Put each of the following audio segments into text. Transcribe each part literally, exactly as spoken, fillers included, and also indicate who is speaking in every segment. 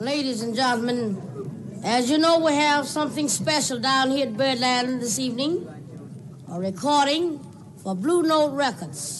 Speaker 1: Ladies and gentlemen, as you know, we have something special down here at Birdland this evening. A recording for Blue Note Records.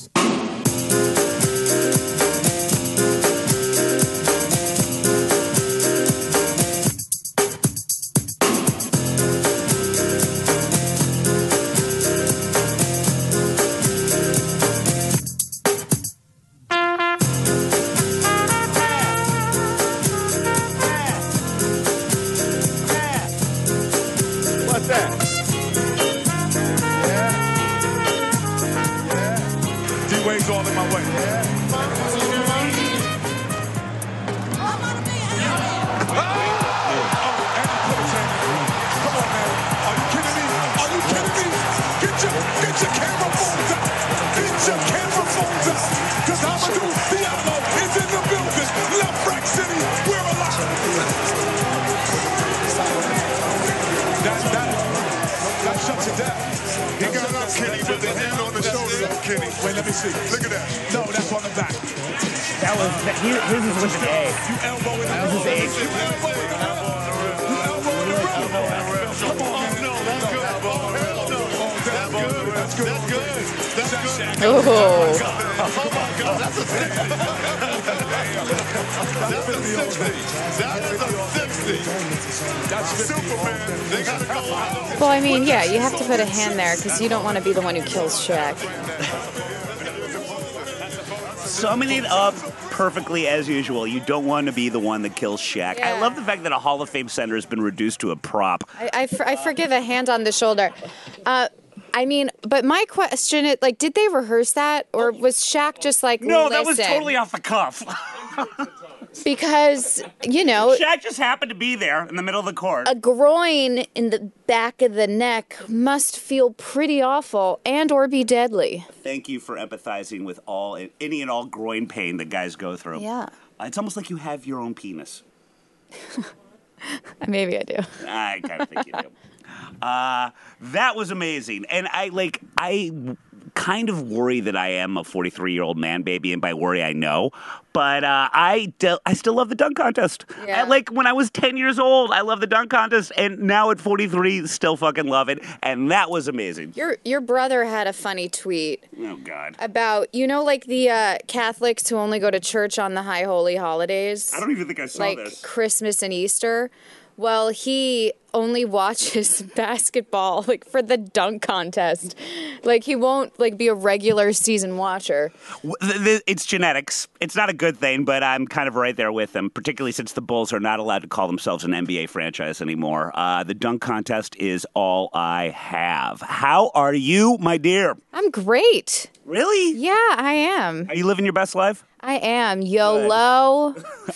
Speaker 2: Wait, let me see. Look at that. No, that's on the back.
Speaker 3: That was, his, his is with an A.
Speaker 2: You elbow in the
Speaker 3: That was his A.
Speaker 2: You elbow in the You elbow in the Come on, man. No, that's good. That's good. That's good. That's good.
Speaker 4: Oh.
Speaker 2: Oh, my God. That's a sixty. That's a sixty. That is a sixty. That's Superman. They got to go out.
Speaker 4: Well, I mean, yeah, you have to put a hand there because you don't want to be the one who kills Shaq.
Speaker 3: Summing it up perfectly as usual. You don't want to be the one that kills Shaq.
Speaker 4: Yeah.
Speaker 3: I love the fact that a Hall of Fame center has been reduced to a prop.
Speaker 4: I, I, for, I forgive a hand on the shoulder. Uh, I mean, but my question is, like, did they rehearse that? Or was Shaq just like,
Speaker 3: No,
Speaker 4: listen?
Speaker 3: that was totally off the cuff.
Speaker 4: Because, you know,
Speaker 3: Shaq just happened to be there in the middle of the court.
Speaker 4: a groin in the back of the neck must feel pretty awful and or be deadly.
Speaker 3: Thank you for empathizing with all any and all groin pain that guys go through.
Speaker 4: Yeah.
Speaker 3: Uh, It's almost like you have your own penis.
Speaker 4: Maybe I do.
Speaker 3: I kind of think you do. Uh, that was amazing. And I, like, I kind of worry that I am a forty-three-year-old man baby, and by worry, I know. But uh, I, de- I still love the dunk contest.
Speaker 4: Yeah.
Speaker 3: I, like, when I was ten years old, I loved the dunk contest, and now at forty-three, still fucking love it. And that was amazing.
Speaker 4: Your your brother had a funny tweet
Speaker 3: Oh, God.
Speaker 4: about, you know, like the uh, Catholics who only go to church on the high holy holidays?
Speaker 3: I don't even think I saw
Speaker 4: like
Speaker 3: this.
Speaker 4: Christmas and Easter. Well, he only watches basketball like for the dunk contest. Like he won't like be a regular season watcher.
Speaker 3: W- th- th- It's genetics. It's not a good thing, but I'm kind of right there with them, particularly since the Bulls are not allowed to call themselves an N B A franchise anymore. Uh, the dunk contest is all I have. How are you, my dear?
Speaker 4: I'm great.
Speaker 3: Really?
Speaker 4: Yeah, I am.
Speaker 3: Are you living your best life?
Speaker 4: I am. YOLO,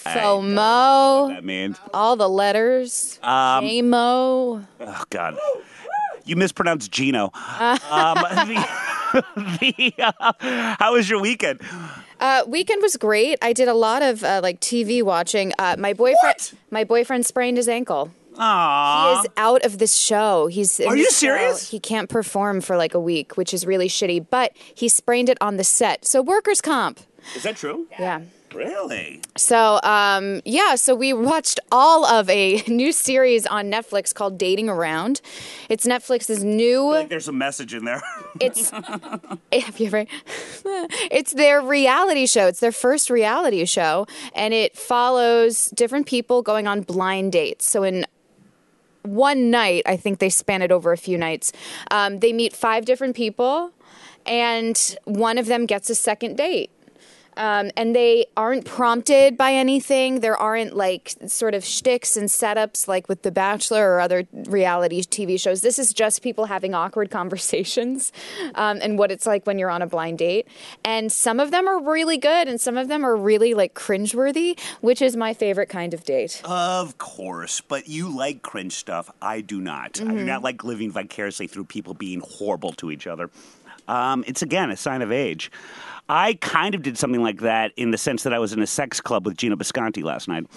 Speaker 4: FOMO,
Speaker 3: That means.
Speaker 4: all the letters,
Speaker 3: Um,
Speaker 4: J-Mo.
Speaker 3: Oh, God. You mispronounced Gino. um, the, the, uh, how was your weekend?
Speaker 4: Uh, weekend was great. I did a lot of uh, like T V watching. Uh, my boyfriend,
Speaker 3: What?
Speaker 4: my boyfriend sprained his ankle.
Speaker 3: Aww.
Speaker 4: He is out of this show. He's in
Speaker 3: Are you
Speaker 4: this show.
Speaker 3: serious?
Speaker 4: He can't perform for like a week, which is really shitty. But he sprained it on the set, so workers' comp.
Speaker 3: Is that true?
Speaker 4: Yeah.
Speaker 3: Really?
Speaker 4: So, um, yeah, so we watched all of a new series on Netflix called Dating Around. It's Netflix's new...
Speaker 3: Like there's a message in there.
Speaker 4: It's... have you ever... it's their reality show. It's their first reality show, and it follows different people going on blind dates. So in one night, I think they span it over a few nights, um, they meet five different people, and one of them gets a second date. Um, and they aren't prompted by anything. There aren't like sort of shticks and setups like with The Bachelor or other reality T V shows. This is just people having awkward conversations um, and what it's like when you're on a blind date. And some of them are really good and some of them are really like cringeworthy, which is my favorite kind of date.
Speaker 3: Of course, but you like cringe stuff. I do not. Mm-hmm. I do not like living vicariously through people being horrible to each other. Um, it's, again, a sign of age. I kind of did something like that in the sense that I was in a sex club with Gina Bisconti last night.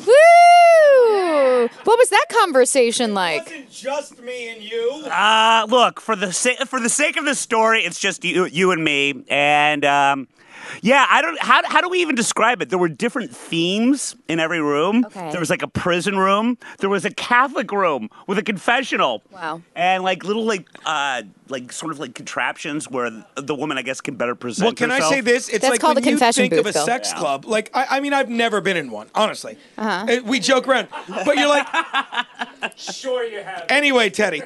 Speaker 4: Woo! What was that conversation like?
Speaker 5: It wasn't just me and you.
Speaker 3: Uh, look, for the sa- for the sake of the story, it's just you, you and me. And um, Yeah, I don't. How how do we even describe it? There were different themes in every room.
Speaker 4: Okay.
Speaker 3: There was like a prison room. There was a Catholic room with a confessional.
Speaker 4: Wow.
Speaker 3: And like little like uh like sort of like contraptions where the woman I guess can better present
Speaker 6: Well, can
Speaker 3: herself.
Speaker 6: I say this? It's
Speaker 4: That's
Speaker 6: like
Speaker 4: called
Speaker 6: when
Speaker 4: a
Speaker 6: you
Speaker 4: confession
Speaker 6: think of a
Speaker 4: booth, Bill.
Speaker 6: sex
Speaker 3: Yeah.
Speaker 6: club. Like I, I mean, I've never been in one, honestly. Uh-huh. We joke around, but you're like,
Speaker 5: Sure you have.
Speaker 6: anyway, Teddy.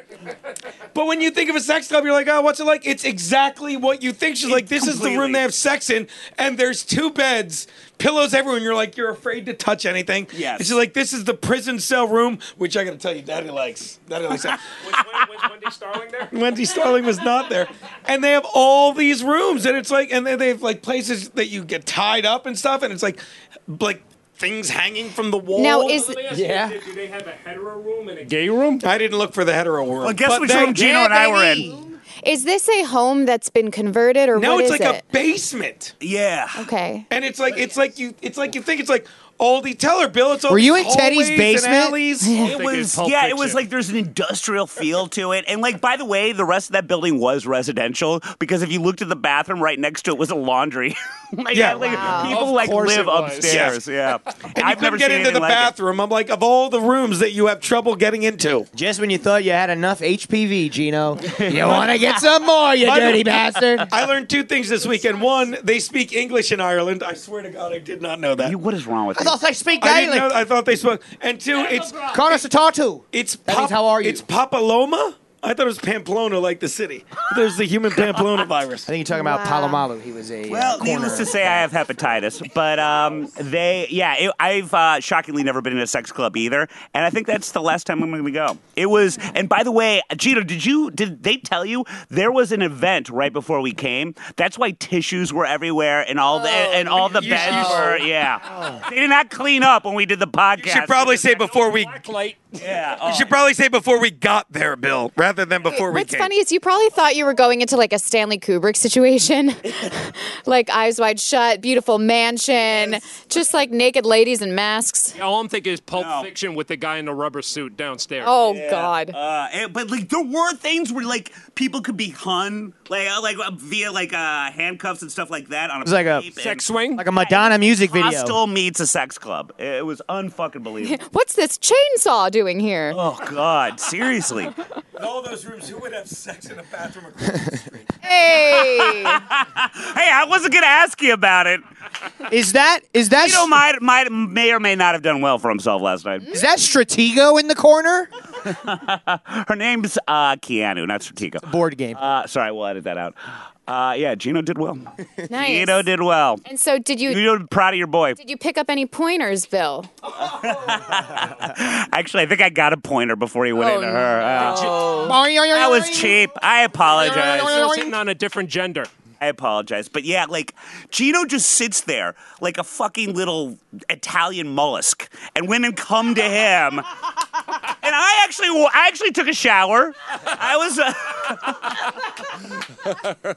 Speaker 6: But when you think of a sex club, you're like, oh, what's it like? It's exactly what you think. She's like, this is the room
Speaker 3: Completely.
Speaker 6: they have sex in, and there's two beds, pillows everywhere, and you're like, you're afraid to touch anything.
Speaker 3: Yes.
Speaker 6: And she's like, this is the prison cell room, which I got to tell you, Daddy likes. Daddy likes that.
Speaker 5: Was, was Wendy Starling there?
Speaker 6: Wendy Starling was not there. And they have all these rooms, and it's like, and they they have like places that you get tied up and stuff, and it's like, like things hanging from the wall.
Speaker 4: Now, is
Speaker 5: Let me ask you,
Speaker 6: Yeah.
Speaker 5: do, do they have a hetero room and a gay room?
Speaker 6: I didn't look for the hetero room.
Speaker 3: Well, guess
Speaker 6: but
Speaker 3: which
Speaker 6: they-
Speaker 3: room Gino and I were in.
Speaker 4: is this a home that's been converted, or
Speaker 6: No,
Speaker 4: what
Speaker 6: it's
Speaker 4: is
Speaker 6: like
Speaker 4: it?
Speaker 6: a basement.
Speaker 3: Yeah.
Speaker 4: Okay.
Speaker 6: And it's like it's like you it's like you think it's like all the tell her, Bill. It's all
Speaker 7: Were you
Speaker 6: these
Speaker 7: in Teddy's
Speaker 6: hallways and
Speaker 7: basement?
Speaker 6: alleys.
Speaker 3: It
Speaker 5: think
Speaker 3: was
Speaker 5: it's Pulp
Speaker 3: yeah, it was
Speaker 5: Fiction.
Speaker 3: like there's an industrial feel to it. And like by the way, the rest of that building was residential because if you looked at the bathroom right next to it was a laundry. like,
Speaker 6: Yeah.
Speaker 3: like
Speaker 4: Wow.
Speaker 3: people
Speaker 5: Of
Speaker 3: like
Speaker 5: course
Speaker 3: live
Speaker 5: it was.
Speaker 3: upstairs. Yeah.
Speaker 6: And you
Speaker 3: I've
Speaker 6: couldn't
Speaker 3: never
Speaker 6: get
Speaker 3: seen
Speaker 6: into the
Speaker 3: anything like it.
Speaker 6: bathroom. I'm like, of all the rooms that you have trouble getting into.
Speaker 7: Just when you thought you had enough H P V, Gino, you want to get some more, you
Speaker 6: By the-
Speaker 7: dirty bastard.
Speaker 6: I learned two things this weekend. One, they speak English in Ireland. I swear to God, I did not know that.
Speaker 3: You, what is wrong with
Speaker 7: I
Speaker 3: you?
Speaker 7: thought they speak
Speaker 6: I didn't know.
Speaker 7: Gaelic.
Speaker 6: I thought they spoke. And two, it's
Speaker 7: Call us a tattoo.
Speaker 6: it's
Speaker 7: That means, how are you?
Speaker 6: It's Papilloma. I thought it was Pamplona, like the city. There's the human Pamplona virus.
Speaker 7: I think you're talking about Palomalu. He was a
Speaker 3: Well,
Speaker 7: uh, corner.
Speaker 3: needless to say, I have hepatitis, but um, they, yeah, it, I've uh, shockingly never been in a sex club either, and I think that's the last time I'm going to go. It was, and by the way, Gino, did you, did they tell you there was an event right before we came? That's why tissues were everywhere and all the and all the
Speaker 6: You-
Speaker 3: beds
Speaker 6: you-
Speaker 3: were, yeah. They did not clean up when we did the podcast.
Speaker 6: You should probably say before we.
Speaker 5: Blacklight.
Speaker 3: yeah.
Speaker 6: You
Speaker 3: oh.
Speaker 6: should probably say before we got there, Bill, rather than before we
Speaker 4: What's
Speaker 6: came.
Speaker 4: funny is you probably thought you were going into like a Stanley Kubrick situation, like Eyes Wide Shut, beautiful mansion, just like naked ladies in masks.
Speaker 5: All I'm thinking is Pulp
Speaker 3: No.
Speaker 5: Fiction with the guy in the rubber suit downstairs.
Speaker 4: Oh God.
Speaker 3: Uh, and- but like there were things where like people could be hung like uh, like uh, via like uh, handcuffs and stuff like that on a
Speaker 7: was like a
Speaker 3: tape, and-
Speaker 5: Sex swing?
Speaker 7: like a Madonna music video.
Speaker 3: Hostel meets a sex club. It was unfucking believable.
Speaker 4: What's this chainsaw doing here?
Speaker 3: Oh God, seriously.
Speaker 6: With all those rooms, who would have sex in a bathroom across the street?
Speaker 4: Hey.
Speaker 3: Hey, I wasn't gonna ask you about it.
Speaker 7: Is that is that
Speaker 3: Tito might might may or may not have done well for himself last night.
Speaker 7: is that Stratego in the corner?
Speaker 3: Her name's uh, Keanu, not Stratego.
Speaker 7: Board game.
Speaker 3: Uh, sorry, we'll edit that out. Uh, yeah, Gino did well.
Speaker 4: Nice.
Speaker 3: Gino did well.
Speaker 4: And so did you
Speaker 3: You're proud of your boy.
Speaker 4: did you pick up any pointers, Bill?
Speaker 3: Actually, I think I got a pointer before he went
Speaker 4: Oh,
Speaker 3: into her. Uh,
Speaker 7: that
Speaker 3: that was cheap. I apologize.
Speaker 5: Still sitting on a different gender.
Speaker 3: I apologize. But yeah, like, Gino just sits there like a fucking little Italian mollusk, and women come to him. And I actually, I actually took a shower. I was. Uh,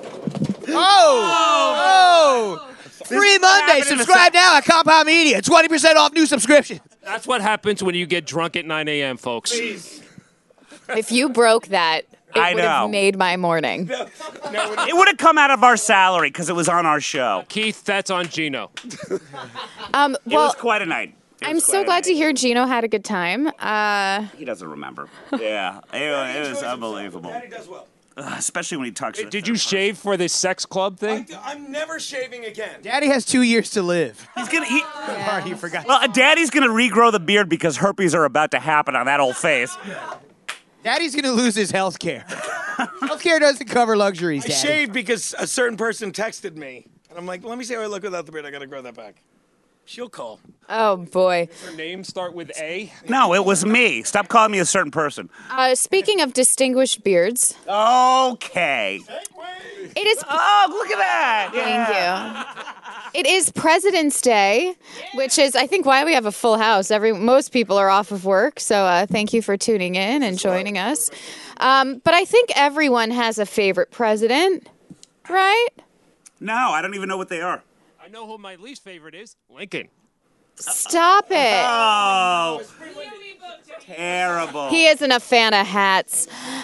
Speaker 7: Oh! Oh! Free Monday.
Speaker 3: happened in the
Speaker 7: Subscribe now at Compound Media. twenty percent off new subscription.
Speaker 5: That's what happens when you get drunk at nine a.m., folks.
Speaker 4: If you broke that, it
Speaker 3: I
Speaker 4: would have
Speaker 3: know.
Speaker 4: made my morning.
Speaker 3: it would have come out of our salary because it was on our show.
Speaker 5: Keith, that's on Gino.
Speaker 4: Um,
Speaker 3: It
Speaker 4: well,
Speaker 3: was quite a night. It
Speaker 4: I'm
Speaker 3: was
Speaker 4: so
Speaker 3: quite a
Speaker 4: glad
Speaker 3: night.
Speaker 4: to hear Gino had a good time. Uh,
Speaker 3: He doesn't remember. Yeah, it, it was unbelievable.
Speaker 6: Daddy does well.
Speaker 3: Uh, especially when he talks. to the
Speaker 5: Did
Speaker 3: third
Speaker 5: you
Speaker 3: person.
Speaker 5: shave for this sex club thing?
Speaker 6: I'm never shaving again.
Speaker 7: Daddy has two years to live.
Speaker 3: He's gonna. He,
Speaker 7: Oh, you forgot.
Speaker 3: well, Daddy's gonna regrow the beard because herpes are about to happen on that old face.
Speaker 7: Daddy's gonna lose his health care. Health care doesn't cover luxuries,
Speaker 6: I
Speaker 7: Daddy.
Speaker 6: shaved because a certain person texted me, and I'm like, let me see how I look without the beard. I gotta grow that back. She'll call.
Speaker 4: oh boy.
Speaker 5: Her name start with A?
Speaker 3: No, it was me. Stop calling me a certain person.
Speaker 4: Uh, speaking of distinguished beards,
Speaker 3: Okay.
Speaker 4: it is.
Speaker 3: Oh, look at that.
Speaker 4: Thank you. It is President's Day, which is, I think, why we have a full house. Every most people are off of work, so uh, thank you for tuning in and joining us. Um, but I think everyone has a favorite president, right?
Speaker 3: No, I don't even know what they are.
Speaker 5: I know who my least favorite is. Lincoln.
Speaker 4: Stop it.
Speaker 3: Oh, terrible.
Speaker 4: He isn't a fan of hats.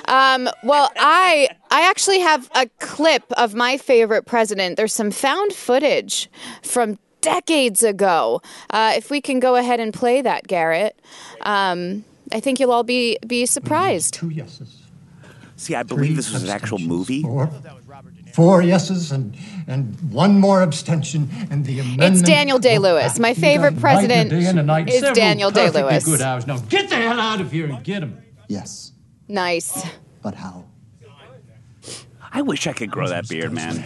Speaker 4: Um, well, I I actually have a clip of my favorite president. There's some found footage from decades ago. Uh, if we can go ahead and play that, Garrett, um, I think you'll all be be surprised.
Speaker 8: Two yeses.
Speaker 3: See, I believe this was an actual movie.
Speaker 8: Four, four yeses and and one more abstention, and the amendment.
Speaker 4: It's Daniel Day-Lewis. My favorite president is Daniel Day-Lewis.
Speaker 8: Good hours. Now get the hell out of here and get him.
Speaker 9: Yes,
Speaker 4: Nice.
Speaker 9: but how?
Speaker 3: I wish I could grow that beard, man.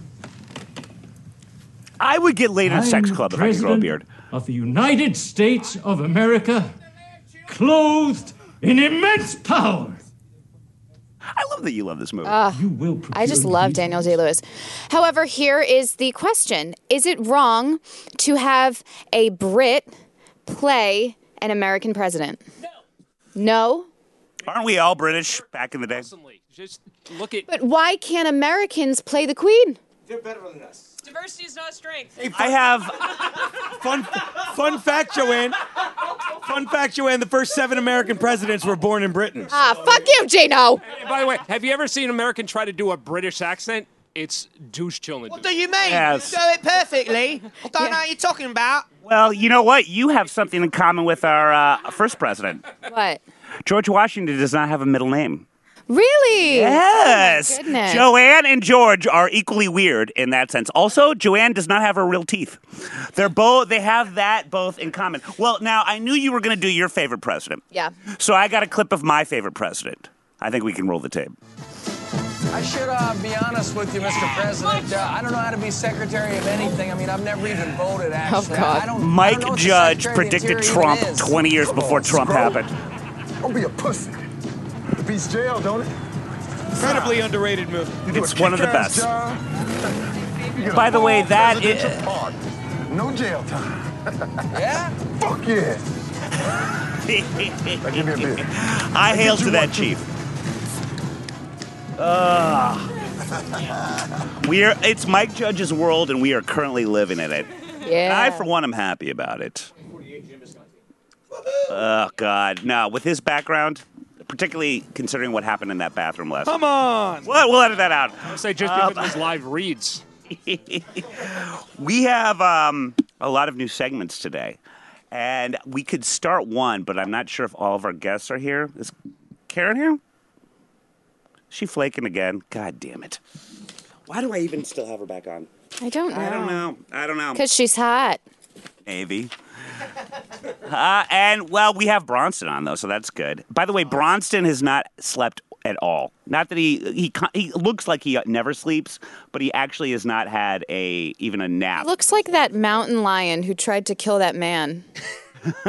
Speaker 3: I would get laid in a sex club if I could grow a beard.
Speaker 8: Of the United States of America, clothed in immense power.
Speaker 3: I love that you love this movie.
Speaker 8: You will
Speaker 4: I just love Daniel Day-Lewis. However, here is the question. Is it wrong to have a Brit play an American president? No. No?
Speaker 3: Aren't we all British back in the day?
Speaker 5: Personally, just look at.
Speaker 4: But why can't Americans play the Queen?
Speaker 10: They're better than us.
Speaker 11: Diversity is not a strength.
Speaker 3: I have
Speaker 6: Fun, fun fact, Joanne. Fun fact, Joanne. The first seven American presidents were born in Britain.
Speaker 4: Ah, fuck you, Gino.
Speaker 5: And by the way, have you ever seen an American try to do a British accent? It's douche chilling.
Speaker 7: What do you mean?
Speaker 3: Yes.
Speaker 7: You do it perfectly. I don't know what you're talking about.
Speaker 3: Well, you know what? You have something in common with our uh, first president.
Speaker 4: What?
Speaker 3: George Washington does not have a middle name.
Speaker 4: Really?
Speaker 3: Yes.
Speaker 4: Oh, my goodness.
Speaker 3: Joanne and George are equally weird in that sense. Also, Joanne does not have her real teeth. They're both. They have that both in common. Well, now I knew you were going to do your favorite president.
Speaker 4: Yeah.
Speaker 3: So I got a clip of my favorite president. I think we can roll the tape.
Speaker 12: I should uh, be honest with you, Mister President. Uh, I don't know how to be Secretary of anything. I mean, I've never even voted, actually.
Speaker 4: Oh, God.
Speaker 12: I don't,
Speaker 3: Mike
Speaker 12: I don't know what the
Speaker 3: Judge
Speaker 12: Secretary of the
Speaker 3: predicted
Speaker 12: Interior
Speaker 3: Trump
Speaker 12: even is.
Speaker 3: twenty years before Trump happened.
Speaker 2: Don't be a pussy. It beats jail, don't it?
Speaker 6: Incredibly underrated movie.
Speaker 2: You do
Speaker 3: It's
Speaker 2: a
Speaker 3: one of the
Speaker 2: kick-ass
Speaker 3: best.
Speaker 2: job. You get a
Speaker 3: By the way,
Speaker 2: full
Speaker 3: that
Speaker 2: presidential
Speaker 3: is-
Speaker 2: pardon. No jail time.
Speaker 12: Yeah?
Speaker 2: Fuck yeah. Now give me a beer.
Speaker 3: I hail to that chief. Uh, we are. It's Mike Judge's world, and we are currently living in it.
Speaker 4: Yeah.
Speaker 3: And I, for one, am happy about it. Oh God, no! With his background, particularly considering what happened in that bathroom last.
Speaker 6: Come on.
Speaker 3: Well, we'll edit that out.
Speaker 5: I say just because it was live reads.
Speaker 3: We have um, a lot of new segments today, and we could start one, but I'm not sure if all of our guests are here. Is Karen here? Is she flaking again? God damn it! Why do I even still have her back on?
Speaker 4: I don't know.
Speaker 3: I don't know. I don't know.
Speaker 4: Because she's hot.
Speaker 3: Maybe. Uh, and, well, we have Bronston on, though, so that's good. By the way, Bronston has not slept at all. Not that he, he he looks like he never sleeps, but he actually has not had a even a nap.
Speaker 4: Looks like that mountain lion who tried to kill that man.
Speaker 3: uh,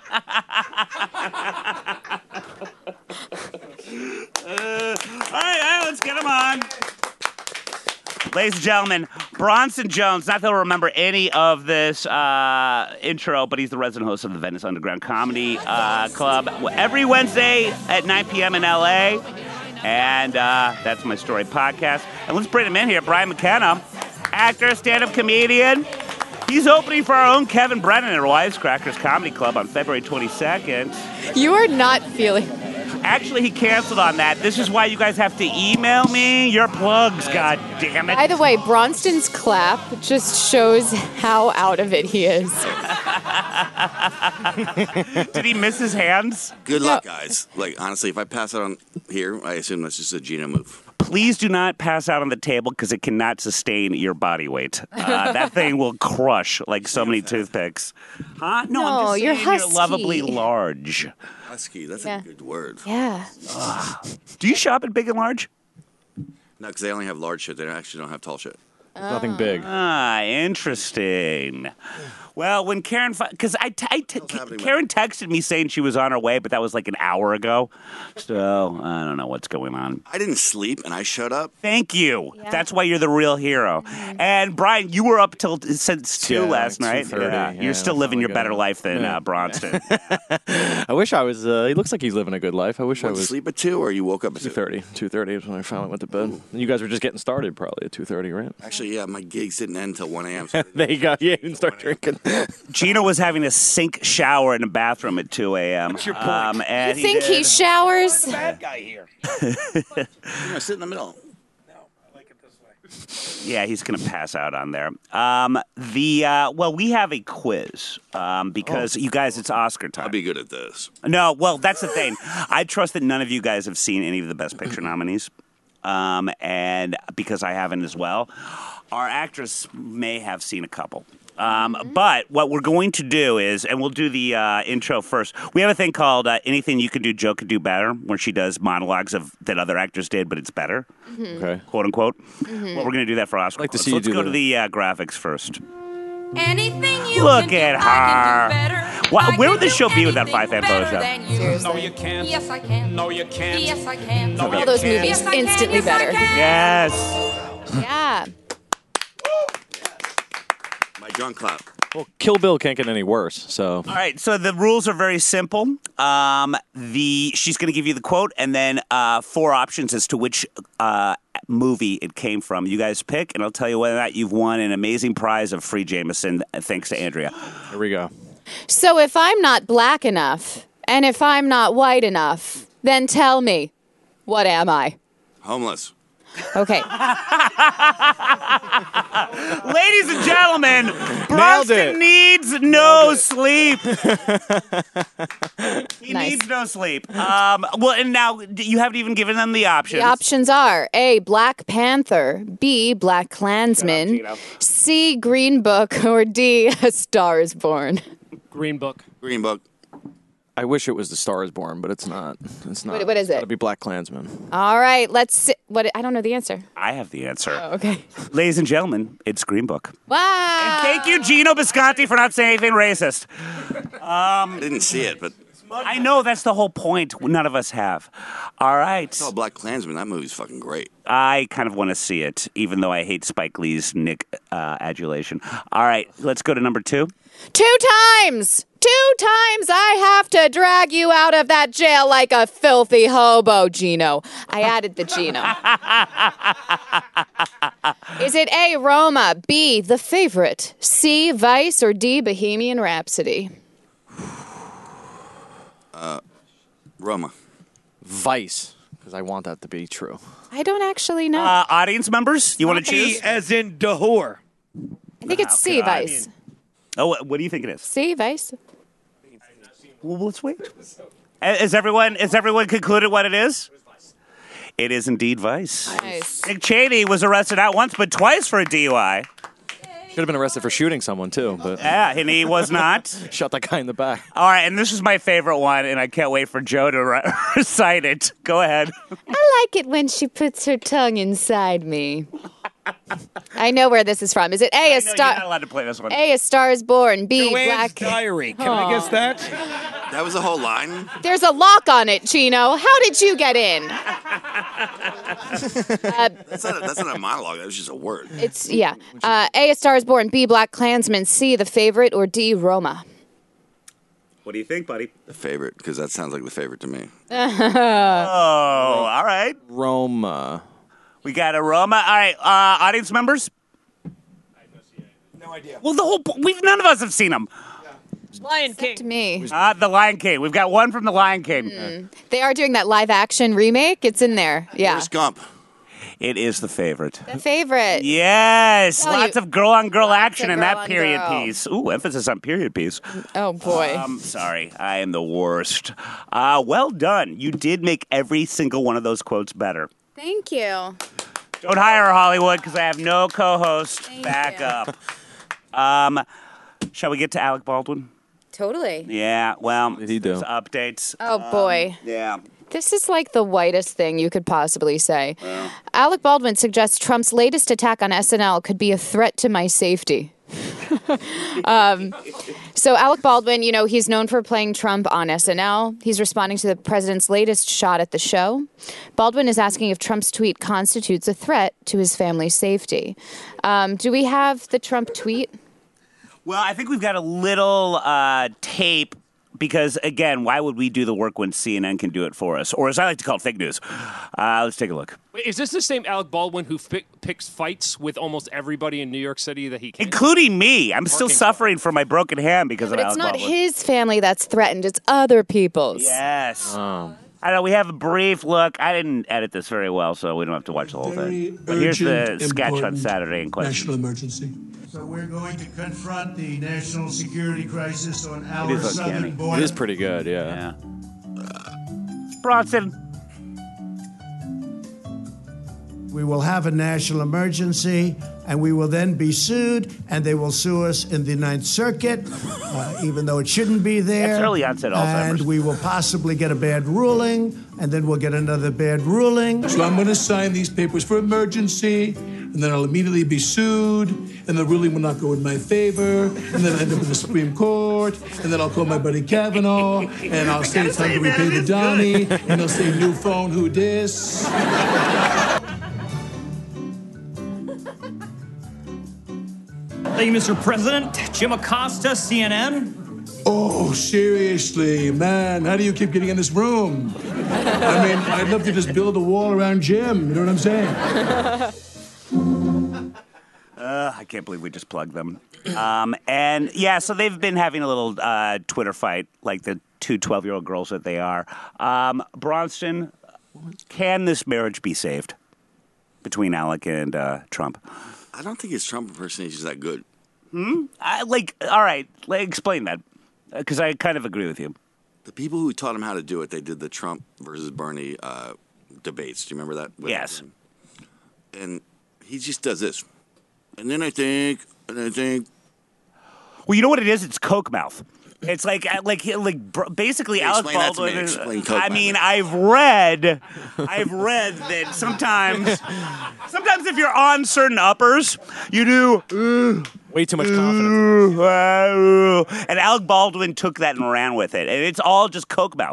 Speaker 3: all right, all right, let's get him on. Ladies and gentlemen, Bronson Jones. Not that he'll remember any of this uh, intro, but he's the resident host of the Venice Underground Comedy uh, Club every Wednesday at nine p.m. in L A. And uh, that's my story podcast. And let's bring him in here. Brian McKenna, actor, stand-up comedian. He's opening for our own Kevin Brennan at Wisecrackers Comedy Club on February twenty-second.
Speaker 4: You are not feeling...
Speaker 3: Actually, he canceled on that. This is why you guys have to email me your plugs, god damn it.
Speaker 4: By the way, Bronston's clap just shows how out of it he is.
Speaker 3: Did he miss his hands?
Speaker 13: Good luck, guys. Like, honestly, if I pass out on here, I assume that's just a Gino move.
Speaker 3: Please do not pass out on the table because it cannot sustain your body weight. Uh, that thing will crush like so many toothpicks. Huh? No,
Speaker 4: No,
Speaker 3: I'm just saying
Speaker 4: you're
Speaker 3: you're,
Speaker 4: husky.
Speaker 3: lovably large.
Speaker 13: Husky, that's
Speaker 4: Yeah.
Speaker 13: a good word.
Speaker 4: Yeah.
Speaker 3: Do you shop at Big and Large?
Speaker 13: No, because they only have large shit. They don't, actually don't have tall shit.
Speaker 14: Nothing big.
Speaker 3: Ah, interesting. Well, when Karen, because I, t- I t- Karen texted me saying she was on her way, but that was like an hour ago. So I don't know what's going on.
Speaker 13: I didn't sleep, and I shut up.
Speaker 3: Thank you.
Speaker 4: Yeah.
Speaker 3: That's why you're the real hero. And Brian, you were up till since two
Speaker 14: Yeah,
Speaker 3: last
Speaker 14: like
Speaker 3: night.
Speaker 14: two thirty,
Speaker 3: Yeah.
Speaker 14: yeah,
Speaker 3: You're still
Speaker 14: that's
Speaker 3: living
Speaker 14: how
Speaker 3: your
Speaker 14: we
Speaker 3: better
Speaker 14: go.
Speaker 3: life than
Speaker 14: Yeah.
Speaker 3: uh, Bronston.
Speaker 14: I wish I was. Uh, he looks like he's living a good life. I wish I
Speaker 13: Went to
Speaker 14: was.
Speaker 13: sleep at two, or you woke up at
Speaker 14: two
Speaker 13: two?
Speaker 14: thirty. two thirty is when I finally went to bed. And you guys were just getting started probably at two thirty, right?
Speaker 13: Actually, Actually, yeah, my gigs didn't end until one a.m. So
Speaker 14: There you go. You didn't start drinking.
Speaker 3: Gino was having a sink shower in a bathroom at two a.m.
Speaker 6: What's your point?
Speaker 3: Um, and
Speaker 4: You think
Speaker 3: he,
Speaker 4: he
Speaker 3: did.
Speaker 4: showers?
Speaker 6: Bad guy here.
Speaker 13: you know, sit in the middle.
Speaker 3: Yeah, he's going to pass out on there. Um, the uh, well, we have a quiz um, because you guys, it's Oscar time.
Speaker 13: I'll be good at this.
Speaker 3: No, well, that's the thing. I trust that none of you guys have seen any of the Best Picture nominees, um, and because I haven't as well, our actress may have seen a couple. Um, But what we're going to do is, and we'll do the uh, intro first. We have a thing called uh, Anything You Could Do, Joe Could Do Better, where she does monologues of that other actors did, but it's better,
Speaker 14: Okay.
Speaker 3: quote unquote. Well, we're going to do that for Oscar.
Speaker 14: I'd like to
Speaker 3: Club.
Speaker 14: see
Speaker 3: So
Speaker 14: you
Speaker 3: let's
Speaker 14: do
Speaker 3: go
Speaker 14: the-
Speaker 3: to the uh, graphics first.
Speaker 9: Anything you
Speaker 3: Look
Speaker 9: can do,
Speaker 3: at
Speaker 9: I can do
Speaker 3: her.
Speaker 9: better.
Speaker 3: Wow,
Speaker 9: I
Speaker 3: where
Speaker 9: can
Speaker 3: would this
Speaker 9: do
Speaker 3: show be without Five
Speaker 9: anything
Speaker 3: Fan
Speaker 9: better
Speaker 3: Boja?
Speaker 9: than you.
Speaker 4: Seriously.
Speaker 6: No, you can't.
Speaker 9: Yes, I can.
Speaker 6: No, you can't.
Speaker 9: Yes, I can.
Speaker 6: No,
Speaker 4: All
Speaker 6: you
Speaker 4: those
Speaker 6: can't.
Speaker 4: movies
Speaker 9: Yes, I can.
Speaker 4: instantly
Speaker 9: Yes, I
Speaker 4: better.
Speaker 9: can.
Speaker 3: Yes.
Speaker 4: Yeah.
Speaker 13: My drunk clap.
Speaker 14: Well, Kill Bill can't get any worse. So
Speaker 3: All right, so the rules are very simple. Um, the she's going to give you the quote, and then uh, four options as to which uh, movie it came from. You guys pick, and I'll tell you whether or not you've won an amazing prize of free Jameson, thanks to Andrea.
Speaker 14: here we go.
Speaker 4: So if I'm not black enough, and if I'm not white enough, then tell me, what am I?
Speaker 13: Homeless.
Speaker 4: Okay.
Speaker 3: Ladies and gentlemen,
Speaker 14: Nailed
Speaker 3: Braxton
Speaker 14: it.
Speaker 3: needs no sleep. He
Speaker 4: Nice.
Speaker 3: needs no sleep. Um, well, and now you haven't even given them the options.
Speaker 4: The options are A, Black Panther, B, Black Klansman,
Speaker 3: Shut up,
Speaker 4: C, Green Book, or D, A Star is Born.
Speaker 5: Green Book.
Speaker 13: Green Book.
Speaker 14: I wish it was The Star Is Born, but it's not. It's not.
Speaker 4: What- what is
Speaker 14: It's
Speaker 4: it?
Speaker 14: gotta be Black Klansman.
Speaker 4: All right, let's see. What? I don't know the answer.
Speaker 3: I have the answer.
Speaker 4: Oh, okay.
Speaker 3: Ladies and gentlemen, it's Green Book.
Speaker 4: Wow.
Speaker 3: Thank you, Gino Bisconti, for not saying anything racist.
Speaker 13: I didn't see it, but
Speaker 3: I know that's the whole point. None of us have. All right.
Speaker 13: I saw Black Klansman. That movie's fucking great.
Speaker 3: I kind of want to see it, even though I hate Spike Lee's Nick uh, adulation. All right, let's go to number two.
Speaker 4: Two times! Two times I have to drag you out of that jail like a filthy hobo, Gino. I added the Gino. Is it A, Roma, B, The Favorite, C, Vice, or D, Bohemian Rhapsody?
Speaker 13: Roma.
Speaker 14: Vice, because I want that to be true.
Speaker 4: I don't actually know.
Speaker 3: Uh, audience members, you want to
Speaker 6: E
Speaker 3: choose?
Speaker 6: as in Dahor.
Speaker 4: I think it's C,
Speaker 3: God.
Speaker 4: Vice.
Speaker 3: Oh, what- what do you think it is?
Speaker 4: C, Vice.
Speaker 3: Well, let's wait. Is everyone is everyone concluded what it is? It is indeed Vice.
Speaker 4: Nice.
Speaker 3: Dick Cheney was arrested not once but twice for a D U I.
Speaker 14: Should have been arrested for shooting someone too, but
Speaker 3: Yeah, and he was not.
Speaker 14: shot that guy in the back.
Speaker 3: All right, and this is my favorite one, and I can't wait for Joe to re- recite it. Go ahead.
Speaker 4: I like it when she puts her tongue inside me. I know where this is from. Is it A, A
Speaker 3: No, you're
Speaker 4: Star?
Speaker 3: not allowed to play this one.
Speaker 4: A, A Star is Born. B,
Speaker 6: Joanne's
Speaker 4: Black.
Speaker 6: Diary. Can I guess that?
Speaker 13: That was the whole line.
Speaker 4: There's a lock on it, Chino. How did you get in? uh,
Speaker 13: That's not, a, that's not a monologue. That was just a word.
Speaker 4: it's yeah. Uh, A, A Star is Born. B, Black Klansman. C, The Favorite, or D, Roma.
Speaker 3: What do you think, buddy?
Speaker 13: The favorite, because that sounds like the favorite to me.
Speaker 3: Oh, all right.
Speaker 14: Roma.
Speaker 3: We got a Roma. All right, uh, audience members.
Speaker 6: No idea.
Speaker 3: Well, the whole we've none of us have seen them.
Speaker 4: Lion King. To me.
Speaker 3: Uh, the Lion King. We've got one from the Lion King.
Speaker 4: They are doing that live action remake. It's in there. Yeah.
Speaker 13: Forrest Gump.
Speaker 3: It is the favorite.
Speaker 4: The Favorite.
Speaker 3: Yes,
Speaker 4: Tell
Speaker 3: lots
Speaker 4: you-
Speaker 3: of girl on girl
Speaker 4: Lots
Speaker 3: action
Speaker 4: of
Speaker 3: in that
Speaker 4: girl on
Speaker 3: period
Speaker 4: girl.
Speaker 3: piece. Ooh, emphasis on period piece.
Speaker 4: Oh boy.
Speaker 3: I'm sorry, I am the worst. Uh, well done. You did make every single one of those quotes better.
Speaker 4: Thank you.
Speaker 3: Don't hire Hollywood because I have no co-host.
Speaker 4: Thank
Speaker 3: Back
Speaker 4: you.
Speaker 3: up. Um, shall we get to Alec Baldwin?
Speaker 4: Totally.
Speaker 3: Yeah. Well,
Speaker 14: What did he do?
Speaker 3: there's updates.
Speaker 4: Oh boy.
Speaker 3: Yeah.
Speaker 4: This is like the whitest thing you could possibly say. Alec Baldwin suggests Trump's latest attack on S N L could be a threat to my safety. um, so Alec Baldwin, you know, he's known for playing Trump on S N L. He's responding to the president's latest shot at the show. Baldwin is asking if Trump's tweet constitutes a threat to his family's safety. Um, do we have the Trump tweet?
Speaker 3: Well, I think we've got a little uh, tape because, again, why would we do the work when C N N can do it for us? Or as I like to call it, fake news. Uh, let's take a look.
Speaker 5: Wait, is this the same Alec Baldwin who fi- picks fights with almost everybody in New York City that he can?
Speaker 3: Including me. I'm still
Speaker 5: Parking
Speaker 3: suffering from my broken hand because
Speaker 4: But
Speaker 3: of
Speaker 4: it's
Speaker 3: Alec
Speaker 4: not
Speaker 3: Baldwin.
Speaker 4: his family that's threatened, it's other people's.
Speaker 3: Yes. I know we have a brief look. I didn't edit this very well, so we don't have to watch the whole thing. But here's the
Speaker 10: urgent,
Speaker 3: sketch on
Speaker 10: important
Speaker 3: Saturday in question.
Speaker 10: National emergency. So we're going to confront the national security crisis on
Speaker 3: It
Speaker 10: our
Speaker 3: is
Speaker 10: southern
Speaker 3: uncanny.
Speaker 10: border.
Speaker 14: It is pretty good, yeah.
Speaker 3: Bronson.
Speaker 10: We will have a national emergency, and we will then be sued, and they will sue us in the Ninth Circuit, uh, even though it shouldn't be there.
Speaker 3: That's early onset Alzheimer's.
Speaker 10: And we will possibly get a bad ruling, and then we'll get another bad ruling. So I'm going to sign these papers for emergency, and then I'll immediately be sued, and the ruling will not go in my favor, and then I'll end up in the Supreme Court, and then I'll call my buddy Kavanaugh, and I'll say it's time to repay the Donnie, and he'll say, new phone, who dis?
Speaker 11: Thank you, Mister President. Jim Acosta, C N N.
Speaker 10: Oh, seriously, man, how do you keep getting in this room? I mean, I'd love to just build a wall around Jim, you know what I'm saying?
Speaker 3: Uh, I can't believe we just plugged them. Um, and, yeah, so they've been having a little uh, Twitter fight, like the two twelve-year-old girls that they are. Um, Bronston, can this marriage be saved between Alec and uh, Trump?
Speaker 13: I don't think his Trump impersonation is that good.
Speaker 3: Hmm? I, like, all right, like, explain that, because I kind of agree with you.
Speaker 13: The people who taught him how to do it, they did the Trump versus Bernie uh, debates. Do you remember that?
Speaker 3: Yes.
Speaker 13: And he just does this. And then I think, and I think.
Speaker 3: Well, you know what it is? It's Coke mouth. It's like, like, like, br- basically,
Speaker 13: Yeah,
Speaker 3: Alec
Speaker 13: explain that to me.
Speaker 3: Baldwin. is-
Speaker 13: Explain Coke
Speaker 3: I
Speaker 13: mouth.
Speaker 3: mean, I've read, I've read that sometimes, sometimes if you're on certain uppers, you do
Speaker 14: way too much
Speaker 3: confidence. And Alec Baldwin took that and ran with it, and it's all just Coke mouth.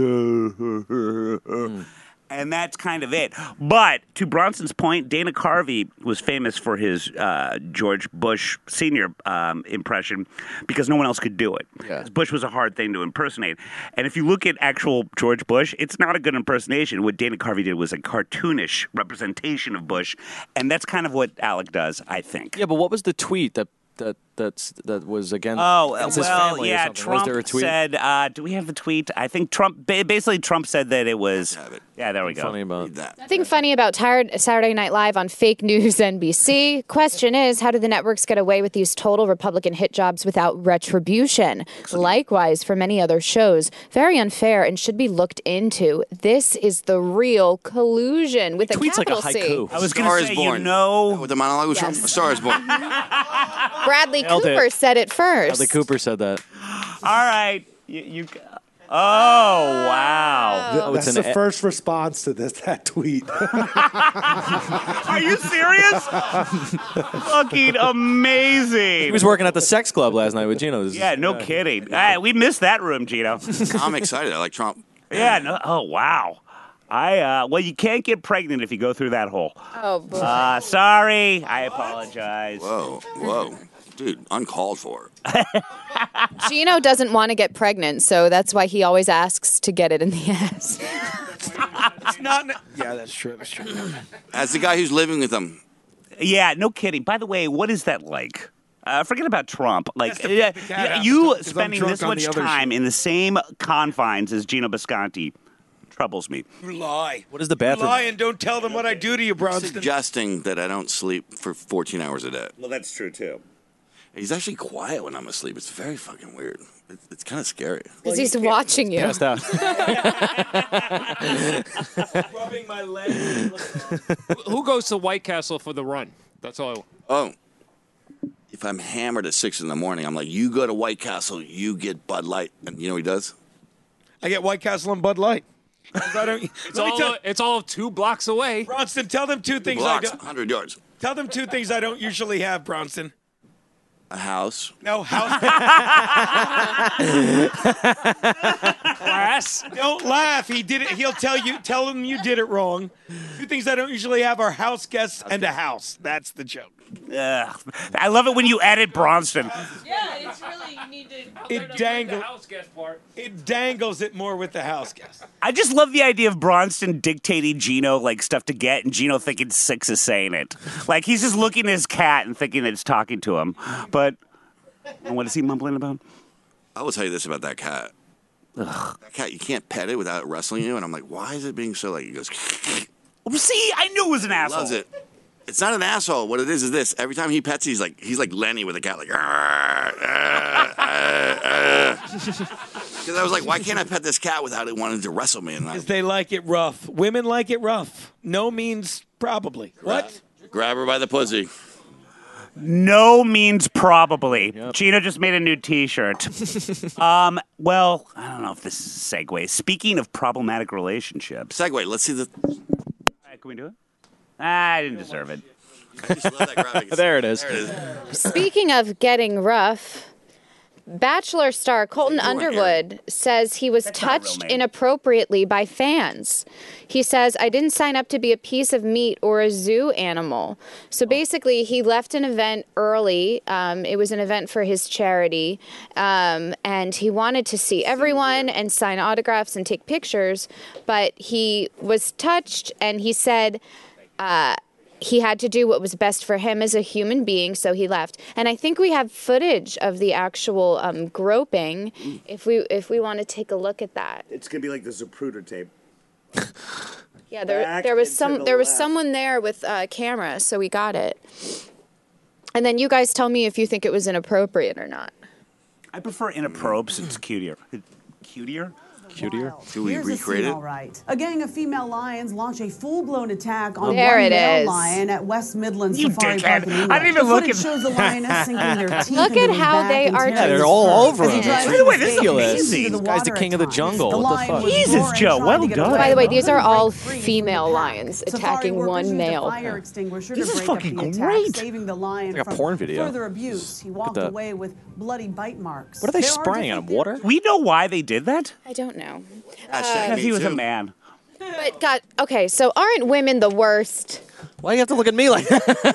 Speaker 3: And that's kind of it. But to Bronson's point, Dana Carvey was famous for his uh, George Bush Senior um, impression because no one else could do it.
Speaker 14: Yeah.
Speaker 3: Bush was a hard thing to impersonate. And if you look at actual George Bush, it's not a good impersonation. What Dana Carvey did was a cartoonish representation of Bush. And that's kind of what Alec does, I think.
Speaker 14: Yeah, but what was the tweet that that that's that was against,
Speaker 3: Oh,
Speaker 14: against his
Speaker 3: well,
Speaker 14: family or
Speaker 3: yeah,
Speaker 14: something?
Speaker 3: Trump
Speaker 14: was there a tweet?
Speaker 3: said, uh, do we have the tweet? I think Trump, ba- basically Trump said that it was, yeah, there we go.
Speaker 14: Funny about that.
Speaker 4: Nothing funny about tired Saturday Night Live on fake news N B C. Question is, how do the networks get away with these total Republican hit jobs without retribution? Likewise, for many other shows, very unfair and should be looked into. This is the real collusion with a
Speaker 14: tweets like a
Speaker 4: capital C.
Speaker 14: haiku.
Speaker 3: I was
Speaker 13: Star
Speaker 3: going to
Speaker 13: is
Speaker 3: say,
Speaker 13: Born.
Speaker 3: you know,
Speaker 13: With the monologue was from
Speaker 4: Yes.
Speaker 13: Star is Born.
Speaker 4: Bradley
Speaker 14: Nailed it.
Speaker 4: Cooper said it first.
Speaker 14: Bradley Cooper said that.
Speaker 3: all right, you, you oh, wow.
Speaker 14: Oh,
Speaker 15: That's
Speaker 14: it's
Speaker 15: the
Speaker 14: an e-
Speaker 15: first response to this that tweet.
Speaker 3: Are you serious? Fucking amazing.
Speaker 14: He was working at the sex club last night with Gino. This is-
Speaker 3: Yeah, no kidding. Ah, we missed that room, Gino.
Speaker 13: I'm excited. I like Trump.
Speaker 3: Yeah, no, oh, wow. I, uh, well, you can't get pregnant if you go through that hole.
Speaker 4: Oh, boy.
Speaker 3: Uh, sorry. I apologize.
Speaker 13: Whoa, whoa. Dude, uncalled for.
Speaker 4: Gino doesn't want to get pregnant, so that's why he always asks to get it in the ass.
Speaker 6: It's not. Yeah, that's true. That's true.
Speaker 13: As the guy who's living with him.
Speaker 3: Yeah, no kidding. By the way, what is that like? Uh, forget about Trump. Like
Speaker 6: That's the-
Speaker 3: yeah,
Speaker 6: the cat
Speaker 3: yeah,
Speaker 6: out,
Speaker 3: you
Speaker 6: 'cause I'm
Speaker 3: spending
Speaker 6: drunk
Speaker 3: this
Speaker 6: on
Speaker 3: much
Speaker 6: the other
Speaker 3: time in the same confines as Gino Bisconti troubles me.
Speaker 6: You lie.
Speaker 14: What is the
Speaker 6: You
Speaker 14: bathroom?
Speaker 6: lie and don't tell them what I do to you, Bronston.
Speaker 13: Suggesting that I don't sleep for fourteen hours a day.
Speaker 3: Well, that's true too.
Speaker 13: He's actually quiet when I'm asleep. It's very fucking weird. It, it's kind of scary.
Speaker 4: Because he's watching you.
Speaker 14: Passed out.
Speaker 6: Rubbing my leg.
Speaker 5: Who goes to White Castle for the run? That's all. I want.
Speaker 13: Oh, if I'm hammered at six in the morning, I'm like, you go to White Castle, you get Bud Light. And you know what he does?
Speaker 6: I get White Castle and Bud Light. 'Cause I don't,
Speaker 5: It's
Speaker 6: let me
Speaker 5: all,
Speaker 6: tell,
Speaker 5: it's all two blocks away.
Speaker 6: Bronston, tell them two things
Speaker 13: Blocks,
Speaker 6: I don't.
Speaker 13: one hundred yards.
Speaker 6: Tell them two things I don't usually have, Bronston.
Speaker 13: A house.
Speaker 6: No house.
Speaker 5: ass.
Speaker 6: Don't laugh. He did it. He'll tell you, tell him you did it wrong. Two things I don't usually have are house guests and a house. That's the joke.
Speaker 3: Ugh. I love it when you edit Bronston.
Speaker 9: Yeah, it's really, you need to.
Speaker 6: It dangles. It dangles it more with the house guest.
Speaker 3: I just love the idea of Bronston dictating Gino like stuff to get, and Gino thinking Six is saying it. Like he's just looking at his cat and thinking it's talking to him. But what is he mumbling about?
Speaker 13: I will tell you this about that cat.
Speaker 3: Ugh.
Speaker 13: That cat, you can't pet it without it wrestling you. And I'm like, why is it being so like? He goes.
Speaker 3: See, I knew it was an asshole.
Speaker 13: Loves it. It's not an asshole. What it is is this. Every time he pets, he's like he's like Lenny with a cat, like. Because I was like, why can't I pet this cat without it wanting to wrestle me? And I,
Speaker 6: Because they like it rough. Women like it rough. No means probably. What?
Speaker 13: grab her by the pussy.
Speaker 3: No means probably. Yep. Gino just made a new T-shirt. um, well, I don't know if this is a segue. Speaking of problematic relationships.
Speaker 13: Segue. Let's see the.
Speaker 3: Right, can we do it? Ah, I didn't deserve it.
Speaker 13: I just love that graphic.
Speaker 14: There it is.
Speaker 13: There it is.
Speaker 4: Speaking of getting rough, Bachelor star Colton Underwood says he was
Speaker 3: That's not a real
Speaker 4: touched
Speaker 3: name.
Speaker 4: inappropriately by fans. He says, I didn't sign up to be a piece of meat or a zoo animal. So basically, he left an event early. Um, it was an event for his charity. Um, and he wanted to see everyone and sign autographs and take pictures. But he was touched, and he said... Uh, he had to do what was best for him as a human being, so he left. And I think we have footage of the actual um, groping. If we if we want to take a look at that,
Speaker 3: It's gonna be like the Zapruder tape.
Speaker 4: yeah, there
Speaker 3: Back
Speaker 4: there was
Speaker 3: and to
Speaker 4: some
Speaker 3: the
Speaker 4: there was
Speaker 3: left.
Speaker 4: someone there with a camera, so we got it. And then you guys tell me if you think it was inappropriate or not.
Speaker 3: I prefer inappropriate. It's cutier. Cutier?
Speaker 14: Cutier?
Speaker 13: Do we
Speaker 16: Here's a
Speaker 13: recreate
Speaker 16: scene,
Speaker 13: it?
Speaker 16: all right. A gang of female lions launch a full-blown attack on
Speaker 4: There
Speaker 16: one
Speaker 4: it
Speaker 16: male
Speaker 4: is.
Speaker 16: lion at West Midlands
Speaker 3: You
Speaker 16: Safari
Speaker 3: dickhead.
Speaker 16: Park in England.
Speaker 3: I didn't even
Speaker 16: the
Speaker 3: look
Speaker 16: footage
Speaker 3: at-
Speaker 16: shows the lioness sinking their teeth
Speaker 4: Look
Speaker 16: into
Speaker 4: at
Speaker 16: his
Speaker 4: how
Speaker 16: back
Speaker 4: they
Speaker 16: and
Speaker 4: are
Speaker 16: tearing
Speaker 14: Yeah,
Speaker 16: his
Speaker 14: they're
Speaker 16: fur.
Speaker 14: all over
Speaker 16: As he
Speaker 14: him.
Speaker 16: drives
Speaker 3: By the way,
Speaker 16: his
Speaker 3: this is
Speaker 16: face
Speaker 3: amazing.
Speaker 16: into the
Speaker 14: This guy's the
Speaker 16: water
Speaker 14: king
Speaker 16: at
Speaker 14: of the
Speaker 16: times.
Speaker 14: jungle.
Speaker 16: The
Speaker 14: What the
Speaker 16: lion
Speaker 14: fuck?
Speaker 16: was
Speaker 3: Jesus,
Speaker 16: roaring,
Speaker 3: Joe,
Speaker 16: trying
Speaker 3: well
Speaker 16: to get
Speaker 3: done.
Speaker 16: away,
Speaker 4: By the way,
Speaker 16: but
Speaker 4: these are
Speaker 16: couldn't
Speaker 4: all
Speaker 16: break free from
Speaker 4: female
Speaker 16: the pack.
Speaker 4: lions
Speaker 16: Safari
Speaker 4: attacking
Speaker 16: workers
Speaker 4: one
Speaker 16: used a
Speaker 4: male.
Speaker 16: fire extinguisher
Speaker 3: This
Speaker 16: to
Speaker 3: is
Speaker 16: break up
Speaker 3: fucking
Speaker 16: the attack,
Speaker 3: great.
Speaker 16: saving the lion
Speaker 14: It's like a
Speaker 16: from
Speaker 14: porn video.
Speaker 16: further abuse. He walked
Speaker 14: that.
Speaker 16: away with bloody bite marks.
Speaker 14: What are they
Speaker 16: There
Speaker 14: spraying
Speaker 16: different
Speaker 14: on him? Water?
Speaker 3: We know why they did that?
Speaker 4: I don't know.
Speaker 13: Hashtag
Speaker 3: Because
Speaker 13: me
Speaker 3: he was a
Speaker 13: too.
Speaker 3: man.
Speaker 4: But God, okay, so aren't women the worst?
Speaker 14: Why do you have to look at me like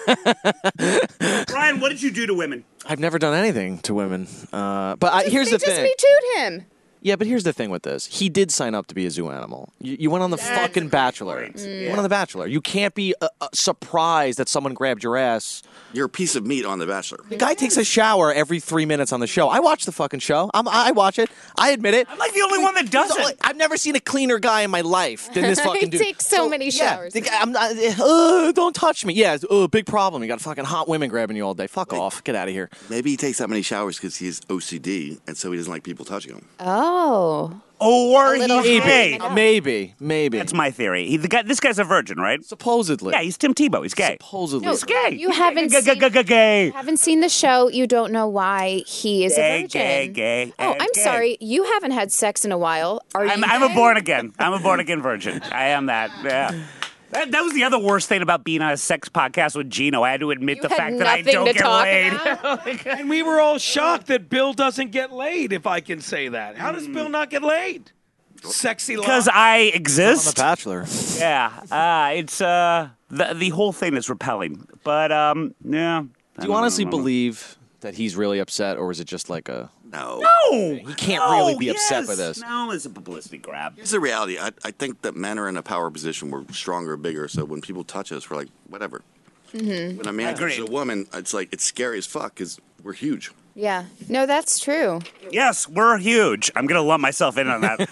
Speaker 14: that?
Speaker 3: Brian, what did you do to women?
Speaker 14: I've never done anything to women. Uh, but I, here's
Speaker 4: they
Speaker 14: the
Speaker 4: just
Speaker 14: thing.
Speaker 4: me too'd him.
Speaker 14: Yeah, but here's the thing with this. He did sign up to be a zoo animal. You, you went on the
Speaker 3: That's a
Speaker 14: fucking
Speaker 3: great
Speaker 14: Bachelor.
Speaker 3: point.
Speaker 14: You
Speaker 3: Mm.
Speaker 14: went on the Bachelor. You can't be uh, uh, surprised that someone grabbed your ass.
Speaker 13: You're a piece of meat on The Bachelor.
Speaker 14: The guy takes a shower every three minutes on the show. I watch the fucking show. I'm, I watch it. I admit it.
Speaker 3: I'm like the only one that doesn't.
Speaker 14: I've never seen a cleaner guy in my life than this fucking
Speaker 4: He
Speaker 14: dude.
Speaker 4: takes so many
Speaker 14: yeah,
Speaker 4: showers.
Speaker 14: the guy- I'm not, uh, don't touch me. Yeah, uh, big problem. You got fucking hot women grabbing you all day. Fuck off. Get out of here.
Speaker 13: Maybe he takes that many showers because he has O C D, and so he doesn't like people touching him.
Speaker 4: Oh.
Speaker 3: Or
Speaker 4: A little
Speaker 3: he's
Speaker 4: high.
Speaker 3: gay.
Speaker 4: I know.
Speaker 14: Maybe, maybe.
Speaker 3: That's my theory. He, the guy, this guy's a virgin, right?
Speaker 14: Supposedly.
Speaker 3: Yeah, he's Tim Tebow. He's gay.
Speaker 14: Supposedly.
Speaker 4: No,
Speaker 3: He's gay.
Speaker 4: you haven't
Speaker 3: Gay, gay,
Speaker 4: seen-
Speaker 3: gay, gay, gay.
Speaker 4: Haven't seen the show. You don't know why he is
Speaker 3: Gay,
Speaker 4: a virgin.
Speaker 3: gay, gay,
Speaker 4: Oh,
Speaker 3: and
Speaker 4: I'm
Speaker 3: gay.
Speaker 4: sorry. You haven't had sex in a while. Are
Speaker 3: I'm,
Speaker 4: you?
Speaker 3: I'm a
Speaker 4: gay?
Speaker 3: born again. I'm a born again virgin. I am that. Yeah. That, that was the other worst thing about being on a sex podcast with Gino. I had to admit
Speaker 4: You
Speaker 3: the
Speaker 4: had
Speaker 3: fact that I
Speaker 4: nothing
Speaker 3: don't
Speaker 4: to
Speaker 3: get
Speaker 4: talk
Speaker 3: laid.
Speaker 4: about?
Speaker 6: And we were all shocked that Bill doesn't get laid, if I can say that. How does Bill not get laid? Sexy
Speaker 3: Because
Speaker 6: love.
Speaker 3: I
Speaker 14: On the
Speaker 3: exist.
Speaker 14: Bachelor.
Speaker 3: Yeah. Uh, it's uh, the the whole thing is repelling. But um, yeah.
Speaker 14: Do you honestly believe that he's really upset, or is it just like a...
Speaker 13: No.
Speaker 3: No.
Speaker 14: He can't
Speaker 3: No,
Speaker 14: really be upset
Speaker 3: yes.
Speaker 14: by this.
Speaker 3: No, it's a publicity grab.
Speaker 13: Here's the reality. I, I think that men are in a power position. We're stronger, bigger. So when people touch us, we're like, whatever.
Speaker 4: Mm-hmm.
Speaker 13: When a man touches
Speaker 3: Agreed.
Speaker 13: a woman, it's like, it's scary as fuck because we're huge.
Speaker 4: Yeah. No, that's true.
Speaker 3: Yes, we're huge. I'm gonna lump myself in on that.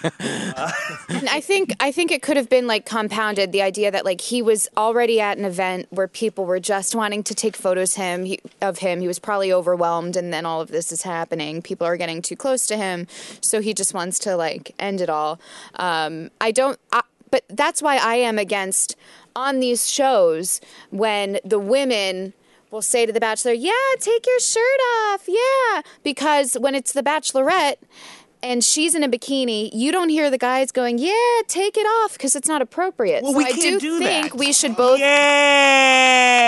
Speaker 4: And I think I think it could have been like compounded the idea that like he was already at an event where people were just wanting to take photos him he, of him. He was probably overwhelmed, and then all of this is happening. People are getting too close to him, so he just wants to like end it all. Um, I don't. I, but that's why I am against on these shows when the women will say to the Bachelor, yeah, take your shirt off, yeah. Because when it's the Bachelorette and she's in a bikini, you don't hear the guys going, yeah, take it off, because it's not appropriate.
Speaker 3: Well,
Speaker 4: so
Speaker 3: we
Speaker 4: I
Speaker 3: can't
Speaker 4: do
Speaker 3: do
Speaker 4: think
Speaker 3: that.
Speaker 4: we should both...
Speaker 3: Yay!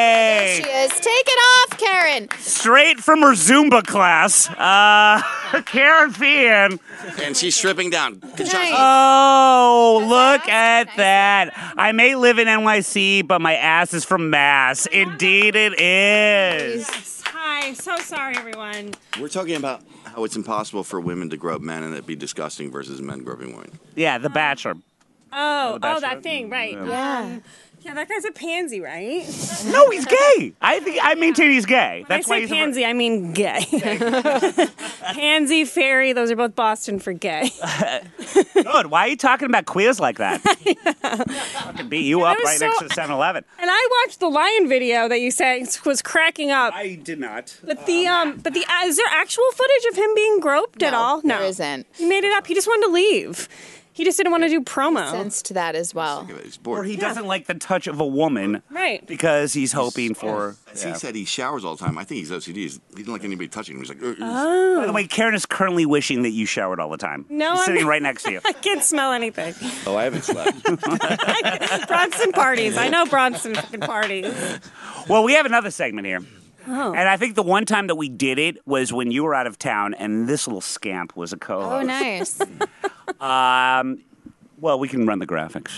Speaker 3: Hey.
Speaker 4: she is. Take it off, Karen.
Speaker 3: Straight from her Zumba class, uh, Karen Fian.
Speaker 13: And she's stripping down. Kinshasa.
Speaker 3: Oh, look at that. I may live in N Y C, but my ass is from Mass. Indeed it is.
Speaker 17: Hi. So sorry, everyone.
Speaker 13: We're talking about how it's impossible for women to grow up men and it'd be disgusting versus men groping women.
Speaker 3: Yeah, The Bachelor.
Speaker 17: Oh,
Speaker 3: The
Speaker 17: oh,
Speaker 3: Bachelor?
Speaker 17: that thing, right.
Speaker 3: Yeah.
Speaker 17: Um, yeah, that guy's a pansy, right?
Speaker 3: No, he's gay. I think I maintain he's gay.
Speaker 17: When
Speaker 3: That's
Speaker 17: I
Speaker 3: why
Speaker 17: say
Speaker 3: he's a-
Speaker 17: pansy, I mean gay. Pansy, fairy, those are both Boston for gay.
Speaker 3: Good. Why are you talking about queers like that? Fucking beat you up
Speaker 17: was
Speaker 3: right
Speaker 17: so-
Speaker 3: next to the seven eleven.
Speaker 17: And I watched the lion video that you said was cracking up.
Speaker 3: I did not.
Speaker 17: But the um, but the uh, is there actual footage of him being groped at all? No,
Speaker 4: there isn't.
Speaker 17: He made it up. He just wanted to leave. He just didn't want to do promo.
Speaker 4: Sensed that as well.
Speaker 3: Or he doesn't like the touch of a woman.
Speaker 17: Right.
Speaker 3: Because he's hoping for.
Speaker 13: As he said, he showers all the time. I think he's O C D. He's- He didn't like anybody touching him. He's like, "Ugh, ugh."
Speaker 17: Oh.
Speaker 3: By the way, Karen is currently wishing that you showered all the time.
Speaker 17: No,
Speaker 3: He's
Speaker 17: I'm
Speaker 3: sitting
Speaker 17: not.
Speaker 3: right next to you.
Speaker 17: I can't smell anything.
Speaker 13: Oh, I haven't slept.
Speaker 17: Bronson parties. I know Bronson fucking parties.
Speaker 3: Well, we have another segment here.
Speaker 17: Oh.
Speaker 3: And I think the one time that we did it was when you were out of town and this little scamp was a co-host.
Speaker 4: Oh, nice.
Speaker 3: Um, well, we can run the graphics.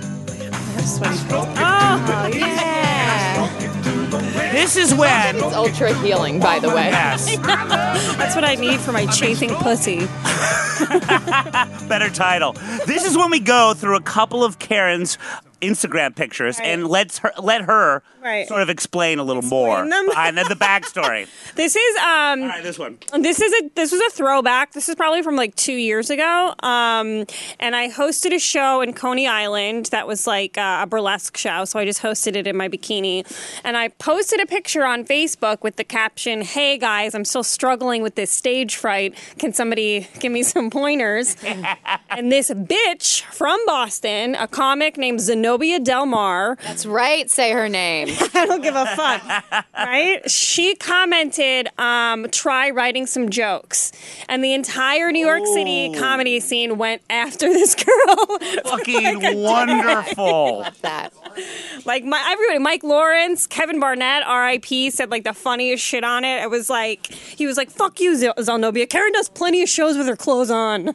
Speaker 17: Oh, yeah.
Speaker 3: This is when...
Speaker 4: It's ultra healing, by the way.
Speaker 3: Yes.
Speaker 17: That's what I need for my chafing pussy.
Speaker 3: Better title. This is when we go through a couple of Karen's Instagram pictures
Speaker 17: Right.
Speaker 3: and let's her, let her
Speaker 17: Right.
Speaker 3: sort of explain a little more
Speaker 17: them.
Speaker 3: behind the, the backstory.
Speaker 17: This is um.
Speaker 3: All right, this one.
Speaker 17: This is a this was a throwback. This is probably from like two years ago. Um, and I hosted a show in Coney Island that was like uh, a burlesque show. So I just hosted it in my bikini, and I posted a picture on Facebook with the caption, "Hey guys, I'm still struggling with this stage fright. Can somebody give me some pointers?" And this bitch from Boston, a comic named Zenobia Del Mar.
Speaker 4: That's right. Say her name.
Speaker 17: I don't give a fuck. Right? She commented, um, try writing some jokes. And the entire New York City comedy scene went after this girl.
Speaker 3: Fucking wonderful.
Speaker 4: Love that.
Speaker 17: Like, my, everybody, Mike Lawrence, Kevin Barnett, R I P, said like the funniest shit on it. It was like, he was like, fuck you, Z- Zenobia. Karen does plenty of shows with her clothes on.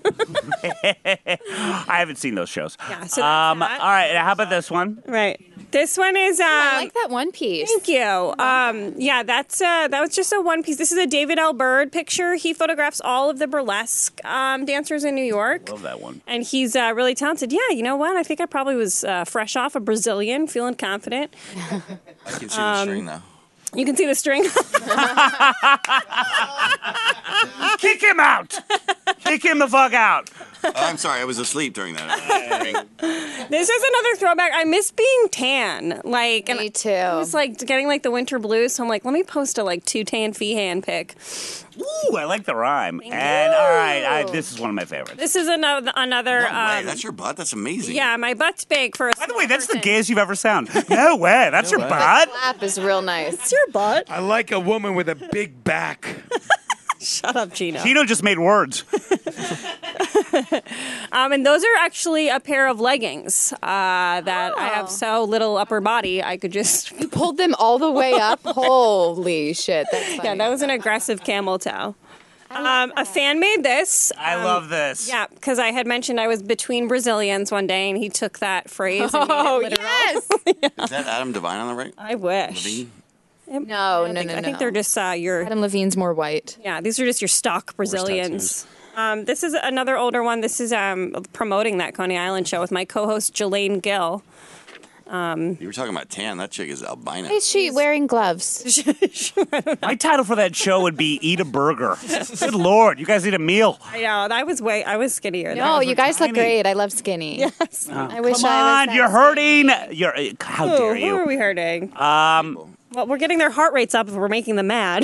Speaker 3: I haven't seen those shows.
Speaker 17: Yeah, so that's
Speaker 3: um,
Speaker 17: that.
Speaker 3: all right, how about this one?
Speaker 17: Right. This one is. Um,
Speaker 4: I like that one piece.
Speaker 17: Thank you. Um, yeah, that's uh, that was just a one piece. This is a David L. Byrd picture. He photographs all of the burlesque um, dancers in New York.
Speaker 3: Love that one.
Speaker 17: And he's uh, really talented. Yeah, you know what? I think I probably was uh, fresh off a Brazilian, feeling confident.
Speaker 13: I can see
Speaker 17: Um,
Speaker 13: the string now.
Speaker 17: You can see the string.
Speaker 3: Kick him out! Kick him the fuck out!
Speaker 13: Oh, I'm sorry, I was asleep during that.
Speaker 17: This is another throwback. I miss being tan. Like,
Speaker 4: Me
Speaker 17: and
Speaker 4: too.
Speaker 17: I was like getting like the winter blues. So I'm like, let me post a like two tan Feehan pic.
Speaker 3: Ooh, I like the rhyme. And all right, I, this is one of my favorites.
Speaker 17: This is another another.
Speaker 13: No way,
Speaker 17: um,
Speaker 13: that's your butt? That's amazing.
Speaker 17: yeah, my butt's big for a.
Speaker 3: By the way, that's the gayest you've ever sounded. No way, that's your butt.
Speaker 4: Clap is real nice.
Speaker 17: It's your butt.
Speaker 6: I like a woman with a big back.
Speaker 17: Shut up, Gino.
Speaker 3: Gino just made words.
Speaker 17: Um, and those are actually a pair of leggings uh, that I have so little upper body I could just.
Speaker 4: You pulled them all the way up. Holy shit! That's funny.
Speaker 17: Yeah, that was an aggressive camel toe. Um, a fan made this.
Speaker 3: I
Speaker 17: Um,
Speaker 3: love this.
Speaker 17: Yeah, because I had mentioned I was between Brazilians one day, and he took that phrase. And made
Speaker 4: Oh
Speaker 17: it literal.
Speaker 4: yes.
Speaker 13: Is that Adam Devine on the right?
Speaker 17: I wish.
Speaker 13: Levine?
Speaker 4: No, no,
Speaker 17: I think,
Speaker 4: no,
Speaker 17: I
Speaker 4: no.
Speaker 17: think they're just uh, your.
Speaker 4: Adam Levine's more white.
Speaker 17: Yeah, these are just your stock Brazilians. Um, this is another older one. This is um, promoting that Coney Island show with my co-host Jelaine Gill. Um,
Speaker 13: You were talking about tan. That chick is albino.
Speaker 4: Why is she wearing gloves?
Speaker 3: My title for that show would be Eat a Burger. Good Lord, you guys need a meal.
Speaker 17: I know. I was way. I was skinnier.
Speaker 4: No, you guys look
Speaker 3: tiny.
Speaker 4: great. I love skinny.
Speaker 17: Yes.
Speaker 4: I wish
Speaker 3: Come
Speaker 4: I was.
Speaker 3: on,
Speaker 4: that
Speaker 3: you're hurting. You're, uh, how
Speaker 17: Who,
Speaker 3: dare
Speaker 17: who
Speaker 3: you?
Speaker 17: are we hurting?
Speaker 3: Um,
Speaker 17: Well, we're getting their heart rates up if we're making them mad.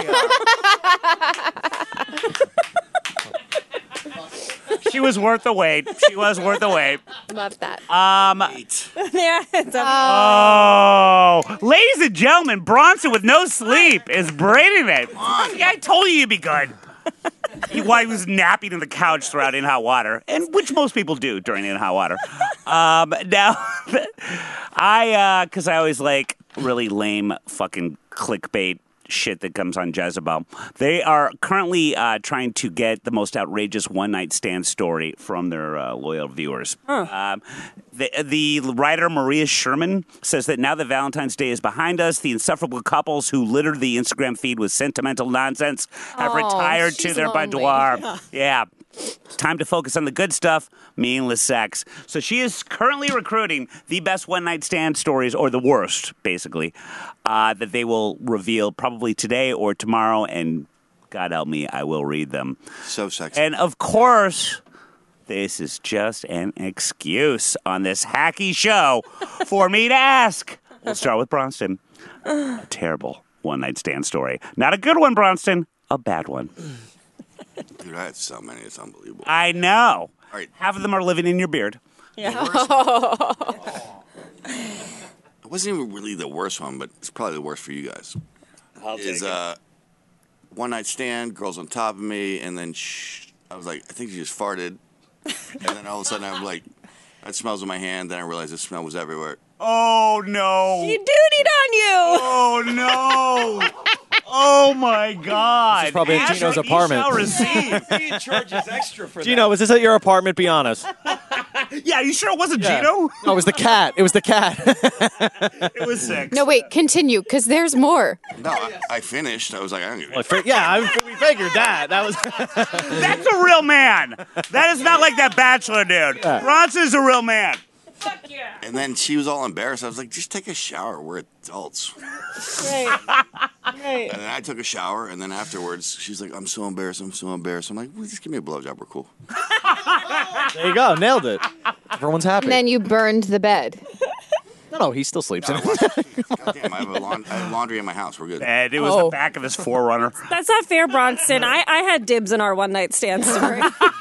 Speaker 3: she was worth the wait. She was worth the wait.
Speaker 4: Love that.
Speaker 3: Um,
Speaker 17: yeah. It's a-
Speaker 3: oh, ladies and gentlemen, Bronson with no sleep is braiding it. Yeah, I told you you'd be good. He, while he was napping in the couch throughout In Hot Water, and which most people do during In Hot Water. Um, now, I, because I always like really lame fucking clickbait shit that comes on Jezebel. They are currently uh, trying to get the most outrageous one-night stand story from their uh, loyal viewers. Um, the, the writer Maria Sherman says that now that Valentine's Day is behind us, the insufferable couples who littered the Instagram feed with sentimental nonsense have
Speaker 4: Oh,
Speaker 3: retired to
Speaker 4: she's
Speaker 3: their
Speaker 4: lonely.
Speaker 3: boudoir.
Speaker 4: Yeah.
Speaker 3: Yeah. Time to focus on the good stuff, meaningless sex. So she is currently recruiting the best one-night stand stories, or the worst, basically, uh, that they will reveal probably today or tomorrow, and God help me, I will read them.
Speaker 13: So sexy.
Speaker 3: And, of course, this is just an excuse on this hacky show for me to ask. We'll start with Bronston. A terrible one-night stand story. Not a good one, Bronston. A bad one.
Speaker 13: Dude, I had so many. It's unbelievable.
Speaker 3: I know.
Speaker 13: All right.
Speaker 3: Half of them are living in your beard.
Speaker 13: It wasn't even really the worst one, but it's probably the worst for you guys.
Speaker 3: I'll
Speaker 13: is
Speaker 3: take it.
Speaker 13: uh, one night stand, girls on top of me, and then shh, I was like, I think she just farted, and then all of a sudden I'm like, that smells in my hand. Then I realized the smell was everywhere.
Speaker 3: Oh, no.
Speaker 17: She dutied on you.
Speaker 3: Oh, no. Oh, my God.
Speaker 14: This is probably at
Speaker 3: Asher,
Speaker 14: Gino's
Speaker 3: you
Speaker 14: apartment.
Speaker 3: shall receive.
Speaker 6: He charges extra for
Speaker 14: Gino, was this at your apartment? Be honest.
Speaker 3: Yeah, you sure it wasn't
Speaker 14: Yeah.
Speaker 3: Gino?
Speaker 14: No, it was the cat. It was the cat.
Speaker 3: It was six.
Speaker 4: No, wait, continue, because there's more.
Speaker 13: No, I, I finished. I was like, I don't give a
Speaker 14: Well, I fig- yeah, I, we figured that. That was.
Speaker 3: That's a real man. That is not like that bachelor dude.
Speaker 14: Yeah.
Speaker 3: Bronson's a real man.
Speaker 13: And then she was all embarrassed. I was like, just take a shower. We're adults.
Speaker 17: Right. Right.
Speaker 13: And then I took a shower, and then afterwards, she's like, I'm so embarrassed. I'm so embarrassed. I'm like, well, just give me a blowjob. We're cool.
Speaker 14: There you go. Nailed it. Everyone's happy.
Speaker 4: And then you burned the bed.
Speaker 14: no, no, he still sleeps in it.
Speaker 13: Goddamn, I have, a laund- I have laundry in my house. We're good.
Speaker 3: And it was
Speaker 4: Oh.
Speaker 3: the back of his Forerunner.
Speaker 17: That's not fair, Bronston. I, I had dibs in our one night stand story.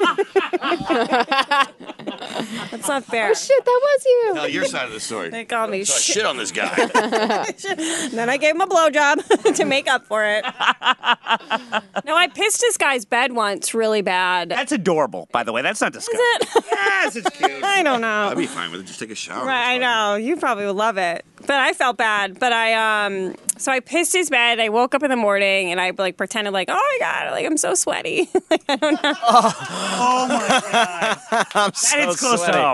Speaker 17: That's not fair.
Speaker 4: Oh, shit, that was you.
Speaker 13: Tell your side of the story.
Speaker 17: They called me
Speaker 13: So I
Speaker 17: shit.
Speaker 13: shit on this guy.
Speaker 17: Then I gave him a blowjob to make up for it. No, I pissed this guy's bed once really bad.
Speaker 3: That's adorable, by the way. That's not disgusting.
Speaker 17: Is it?
Speaker 3: Yes, it's cute.
Speaker 17: I don't know.
Speaker 13: I'd be fine with it. Just take a shower.
Speaker 17: Right, I know. You probably would love it. But I felt bad. But I, um, so I pissed his bed. I woke up in the morning and I like pretended like, oh my God, like I'm so sweaty. Like, I don't know.
Speaker 3: Oh, my God.
Speaker 14: I'm
Speaker 3: That
Speaker 14: so
Speaker 3: hits close
Speaker 14: sweaty.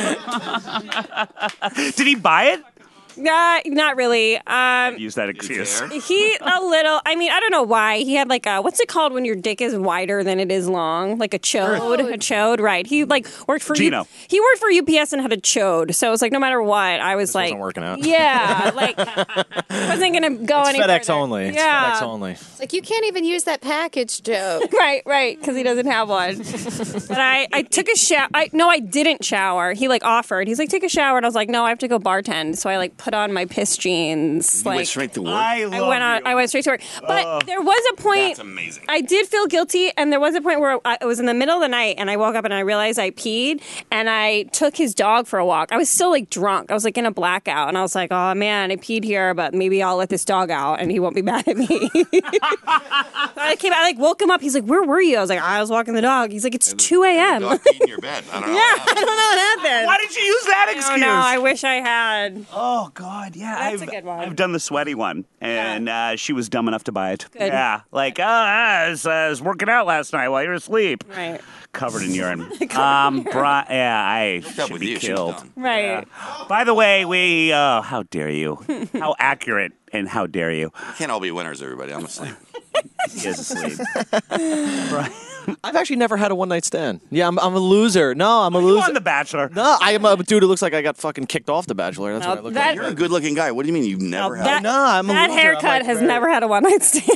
Speaker 3: to home. Did he buy it?
Speaker 17: Nah, not really. Um,
Speaker 3: Use that excuse.
Speaker 17: he a little. I mean, I don't know why. He had like a what's it called when your dick is wider than it is long, like a chode. A chode, right? He like worked for
Speaker 3: Gino.
Speaker 17: U- he worked for U P S and had a chode. So it was like no matter what, I was like,
Speaker 14: wasn't working out.
Speaker 17: Yeah, like wasn't gonna go
Speaker 14: It's
Speaker 17: any
Speaker 14: FedEx
Speaker 17: further.
Speaker 14: only. It's
Speaker 17: Yeah.
Speaker 14: FedEx only.
Speaker 4: It's like, you can't even use that package joke.
Speaker 17: Right, right, because he doesn't have one. But I, I took a shower. I no, I didn't shower. He like offered. He's like, take a shower, and I was like, no, I have to go bartend. So I like put on my piss jeans.
Speaker 13: You
Speaker 17: like
Speaker 13: went straight to work.
Speaker 3: I
Speaker 17: I
Speaker 3: love
Speaker 17: went on.
Speaker 3: you.
Speaker 17: I went straight to work. But
Speaker 3: Oh,
Speaker 17: there was a point.
Speaker 13: That's amazing.
Speaker 17: I did feel guilty, and there was a point where I, it was in the middle of the night, and I woke up and I realized I peed, and I took his dog for a walk. I was still like drunk. I was like in a blackout, and I was like, oh man, I peed here, but maybe I'll let this dog out, and he won't be mad at me. So I came. I like woke him up. He's like, where were you? I was like, I was walking the dog. He's like, it's two a.m.
Speaker 13: Dog peed in your bed. I don't know.
Speaker 17: Yeah,
Speaker 13: what
Speaker 17: I
Speaker 13: happened.
Speaker 17: don't know what happened.
Speaker 3: Why did you use that
Speaker 17: I
Speaker 3: excuse?
Speaker 17: don't know. I wish I had.
Speaker 3: Oh God, yeah,
Speaker 17: That's
Speaker 3: I've,
Speaker 17: a good one.
Speaker 3: I've done the sweaty one, and uh, she was dumb enough to buy it.
Speaker 17: Good.
Speaker 3: Yeah, like, oh, I was, uh, I was working out last night while you were asleep,
Speaker 17: Right.
Speaker 3: covered in urine. um, Bri- yeah, I
Speaker 13: Hooked up
Speaker 3: should
Speaker 13: with
Speaker 3: be
Speaker 13: you. She was
Speaker 3: killed.
Speaker 13: done.
Speaker 17: Right.
Speaker 3: Yeah. By the way, we, uh, how dare you? How accurate and how dare you?
Speaker 13: We can't all be winners, everybody. I'm asleep.
Speaker 3: He is asleep.
Speaker 14: I've actually never had a one night stand. Yeah, I'm, I'm a loser. No, I'm a
Speaker 3: You
Speaker 14: loser.
Speaker 3: on The Bachelor?
Speaker 14: No, I am a dude who looks like I got fucking kicked off The Bachelor. That's
Speaker 17: No,
Speaker 14: what I look
Speaker 17: that-
Speaker 14: like.
Speaker 13: You're a good-looking guy. What do you mean you've never had?
Speaker 17: that,
Speaker 14: No, I'm a
Speaker 17: that
Speaker 14: loser. I'm,
Speaker 17: haircut
Speaker 14: like,
Speaker 17: has
Speaker 14: very-
Speaker 17: never had a one night stand.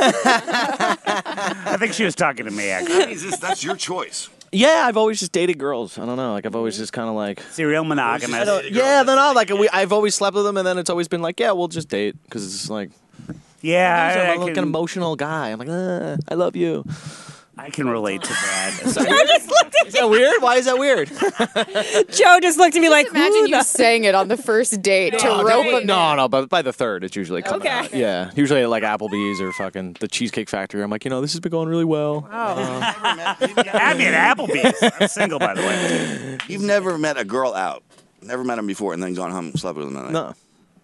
Speaker 3: I think she was talking to me, actually.
Speaker 13: That means this- that's your choice.
Speaker 14: Yeah, I've always just dated girls. I don't know. Like I've always just kind of like.
Speaker 3: Serial monogamous.
Speaker 14: I don't, yeah, no, no. Like we, I've always slept with them, and then it's always been like, yeah, we'll just date because it's just like.
Speaker 3: Yeah, I,
Speaker 14: I'm
Speaker 3: I
Speaker 14: like
Speaker 3: can,
Speaker 14: an emotional guy. I'm like, uh, I love you.
Speaker 3: I can relate to that.
Speaker 17: Joe just looked at
Speaker 14: Is that weird? Why is that weird?
Speaker 17: Joe just looked at me like,
Speaker 4: Imagine
Speaker 17: who
Speaker 4: you
Speaker 17: the-
Speaker 4: saying it on the first date to
Speaker 14: no,
Speaker 4: rope
Speaker 14: no,
Speaker 4: him.
Speaker 14: no, no, but by the third, it's usually coming
Speaker 17: Okay.
Speaker 14: out. Yeah, usually at like Applebee's or fucking the Cheesecake Factory. I'm like, you know, this has been going really well.
Speaker 3: Had me at Applebee's. I'm single, by the way.
Speaker 13: You've never met a girl out. Never met them before, and then gone home and slept with them that night.
Speaker 14: No.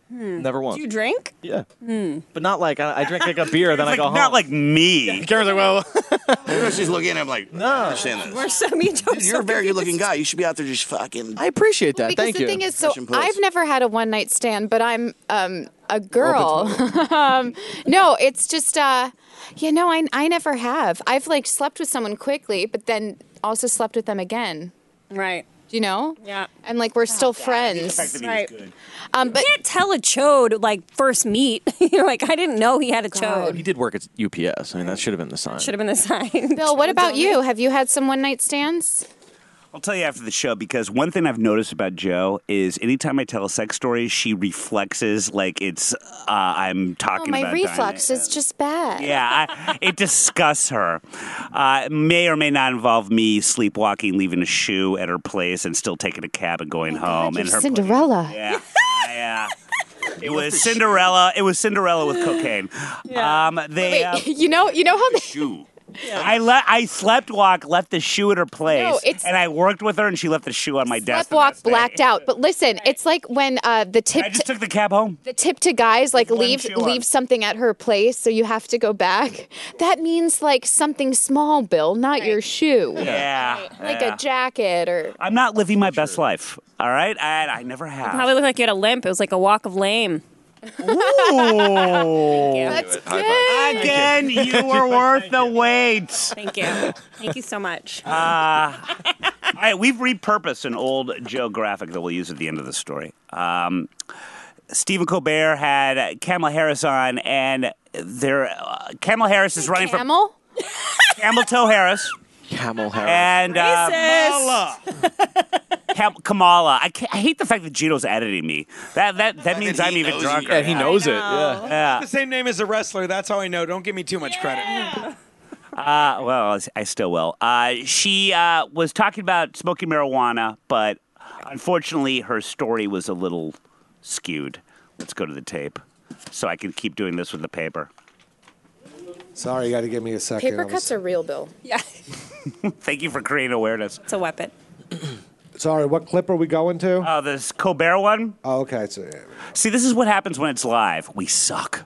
Speaker 17: Hmm.
Speaker 14: Never once.
Speaker 17: Do you drink?
Speaker 14: Yeah.
Speaker 17: Hmm.
Speaker 14: But not like I, I drink like a beer, then I
Speaker 3: Like,
Speaker 14: go home.
Speaker 3: not like me.
Speaker 14: Karen's like, well,
Speaker 13: She's looking at him like, no, I understand this.
Speaker 17: We're so me.
Speaker 13: Dude, you're a very good-looking guy. You should be out there just fucking.
Speaker 14: I appreciate that.
Speaker 4: Because
Speaker 14: Thank
Speaker 4: the
Speaker 14: you.
Speaker 4: thing is, so
Speaker 13: Pushing puss.
Speaker 4: I've never had a one night stand, but I'm um, a girl. um, no, it's just, uh, yeah, no, I, I never have. I've like slept with someone quickly, but then also slept with them again.
Speaker 17: Right.
Speaker 4: Do you know?
Speaker 17: Yeah.
Speaker 4: And like we're still friends.
Speaker 17: Right.
Speaker 4: Um, but
Speaker 17: you can't tell a chode like first meet. You're like, I didn't know he had a chode.
Speaker 14: he did work at U P S. I mean, that should have been the sign.
Speaker 17: Should have been the sign.
Speaker 4: Bill, what about you? Have you had some one night stands?
Speaker 3: I'll tell you after the show, because one thing I've noticed about Jo is anytime I tell a sex story, she reflexes like it's uh, I'm
Speaker 4: Oh,
Speaker 3: talking
Speaker 4: my
Speaker 3: about
Speaker 4: reflux is just bad.
Speaker 3: Yeah, I, it disgusts her. Uh, it may or may not involve me sleepwalking, leaving a shoe at her place, and still taking a cab and going home.
Speaker 4: You're
Speaker 3: and her
Speaker 4: Cinderella.
Speaker 3: yeah, yeah. It was Cinderella. It was Cinderella with cocaine. Um, they.
Speaker 4: Wait,
Speaker 3: uh,
Speaker 4: you know, you know how they.
Speaker 3: shoe. I le- I slept walk, left the shoe at her place,
Speaker 4: No, it's-
Speaker 3: and I worked with her, and she left the shoe on my desk.
Speaker 4: Slept walk blacked out. But listen, it's like when uh, the tip
Speaker 3: I just
Speaker 4: to,
Speaker 3: took the cab home.
Speaker 4: the tip to guys like
Speaker 3: One
Speaker 4: leave
Speaker 3: shoe on.
Speaker 4: leave something at her place, so you have to go back. That means like something small, Bill, not your shoe.
Speaker 3: Yeah,
Speaker 4: Like
Speaker 3: yeah.
Speaker 4: a jacket or.
Speaker 3: I'm not living my best life. All right, I, I never have.
Speaker 17: Probably looked like you had a limp. It was like a walk of lame.
Speaker 3: Ooh.
Speaker 4: That's
Speaker 13: High
Speaker 4: good.
Speaker 3: Again, you were worth the wait.
Speaker 17: Thank you. Thank you so much.
Speaker 3: Uh, all right, we've repurposed an old Joe graphic that we'll use at the end of the story. Um, Stephen Colbert had Kamala Harris on, and there, uh, Kamala Harris is running
Speaker 4: Camel?
Speaker 3: for Camel Toe Harris.
Speaker 14: Camel Harris.
Speaker 3: And uh,
Speaker 17: Racist.
Speaker 3: Kam- Kamala. I, can't- I hate the fact that Gino's editing me. That that that means
Speaker 13: he
Speaker 3: I'm even
Speaker 13: knows
Speaker 3: drunker.
Speaker 14: Yeah, he knows it.
Speaker 17: know.
Speaker 14: Yeah.
Speaker 3: Yeah.
Speaker 6: The same name as a wrestler. That's how I know. Don't give me too much credit.
Speaker 3: Uh, well, I still will. Uh, she uh, was talking about smoking marijuana, but unfortunately, her story was a little skewed. Let's go to the tape so I can keep doing this with the paper.
Speaker 15: Sorry, you got to give me a second.
Speaker 4: Paper
Speaker 15: I was-
Speaker 4: cuts are real, Bill.
Speaker 17: Yeah.
Speaker 3: Thank you for creating awareness.
Speaker 17: It's a weapon.
Speaker 15: Sorry, what clip are we going to?
Speaker 3: Oh, this Colbert one?
Speaker 15: Oh, okay. So, yeah.
Speaker 3: See, this is what happens when it's live. We suck.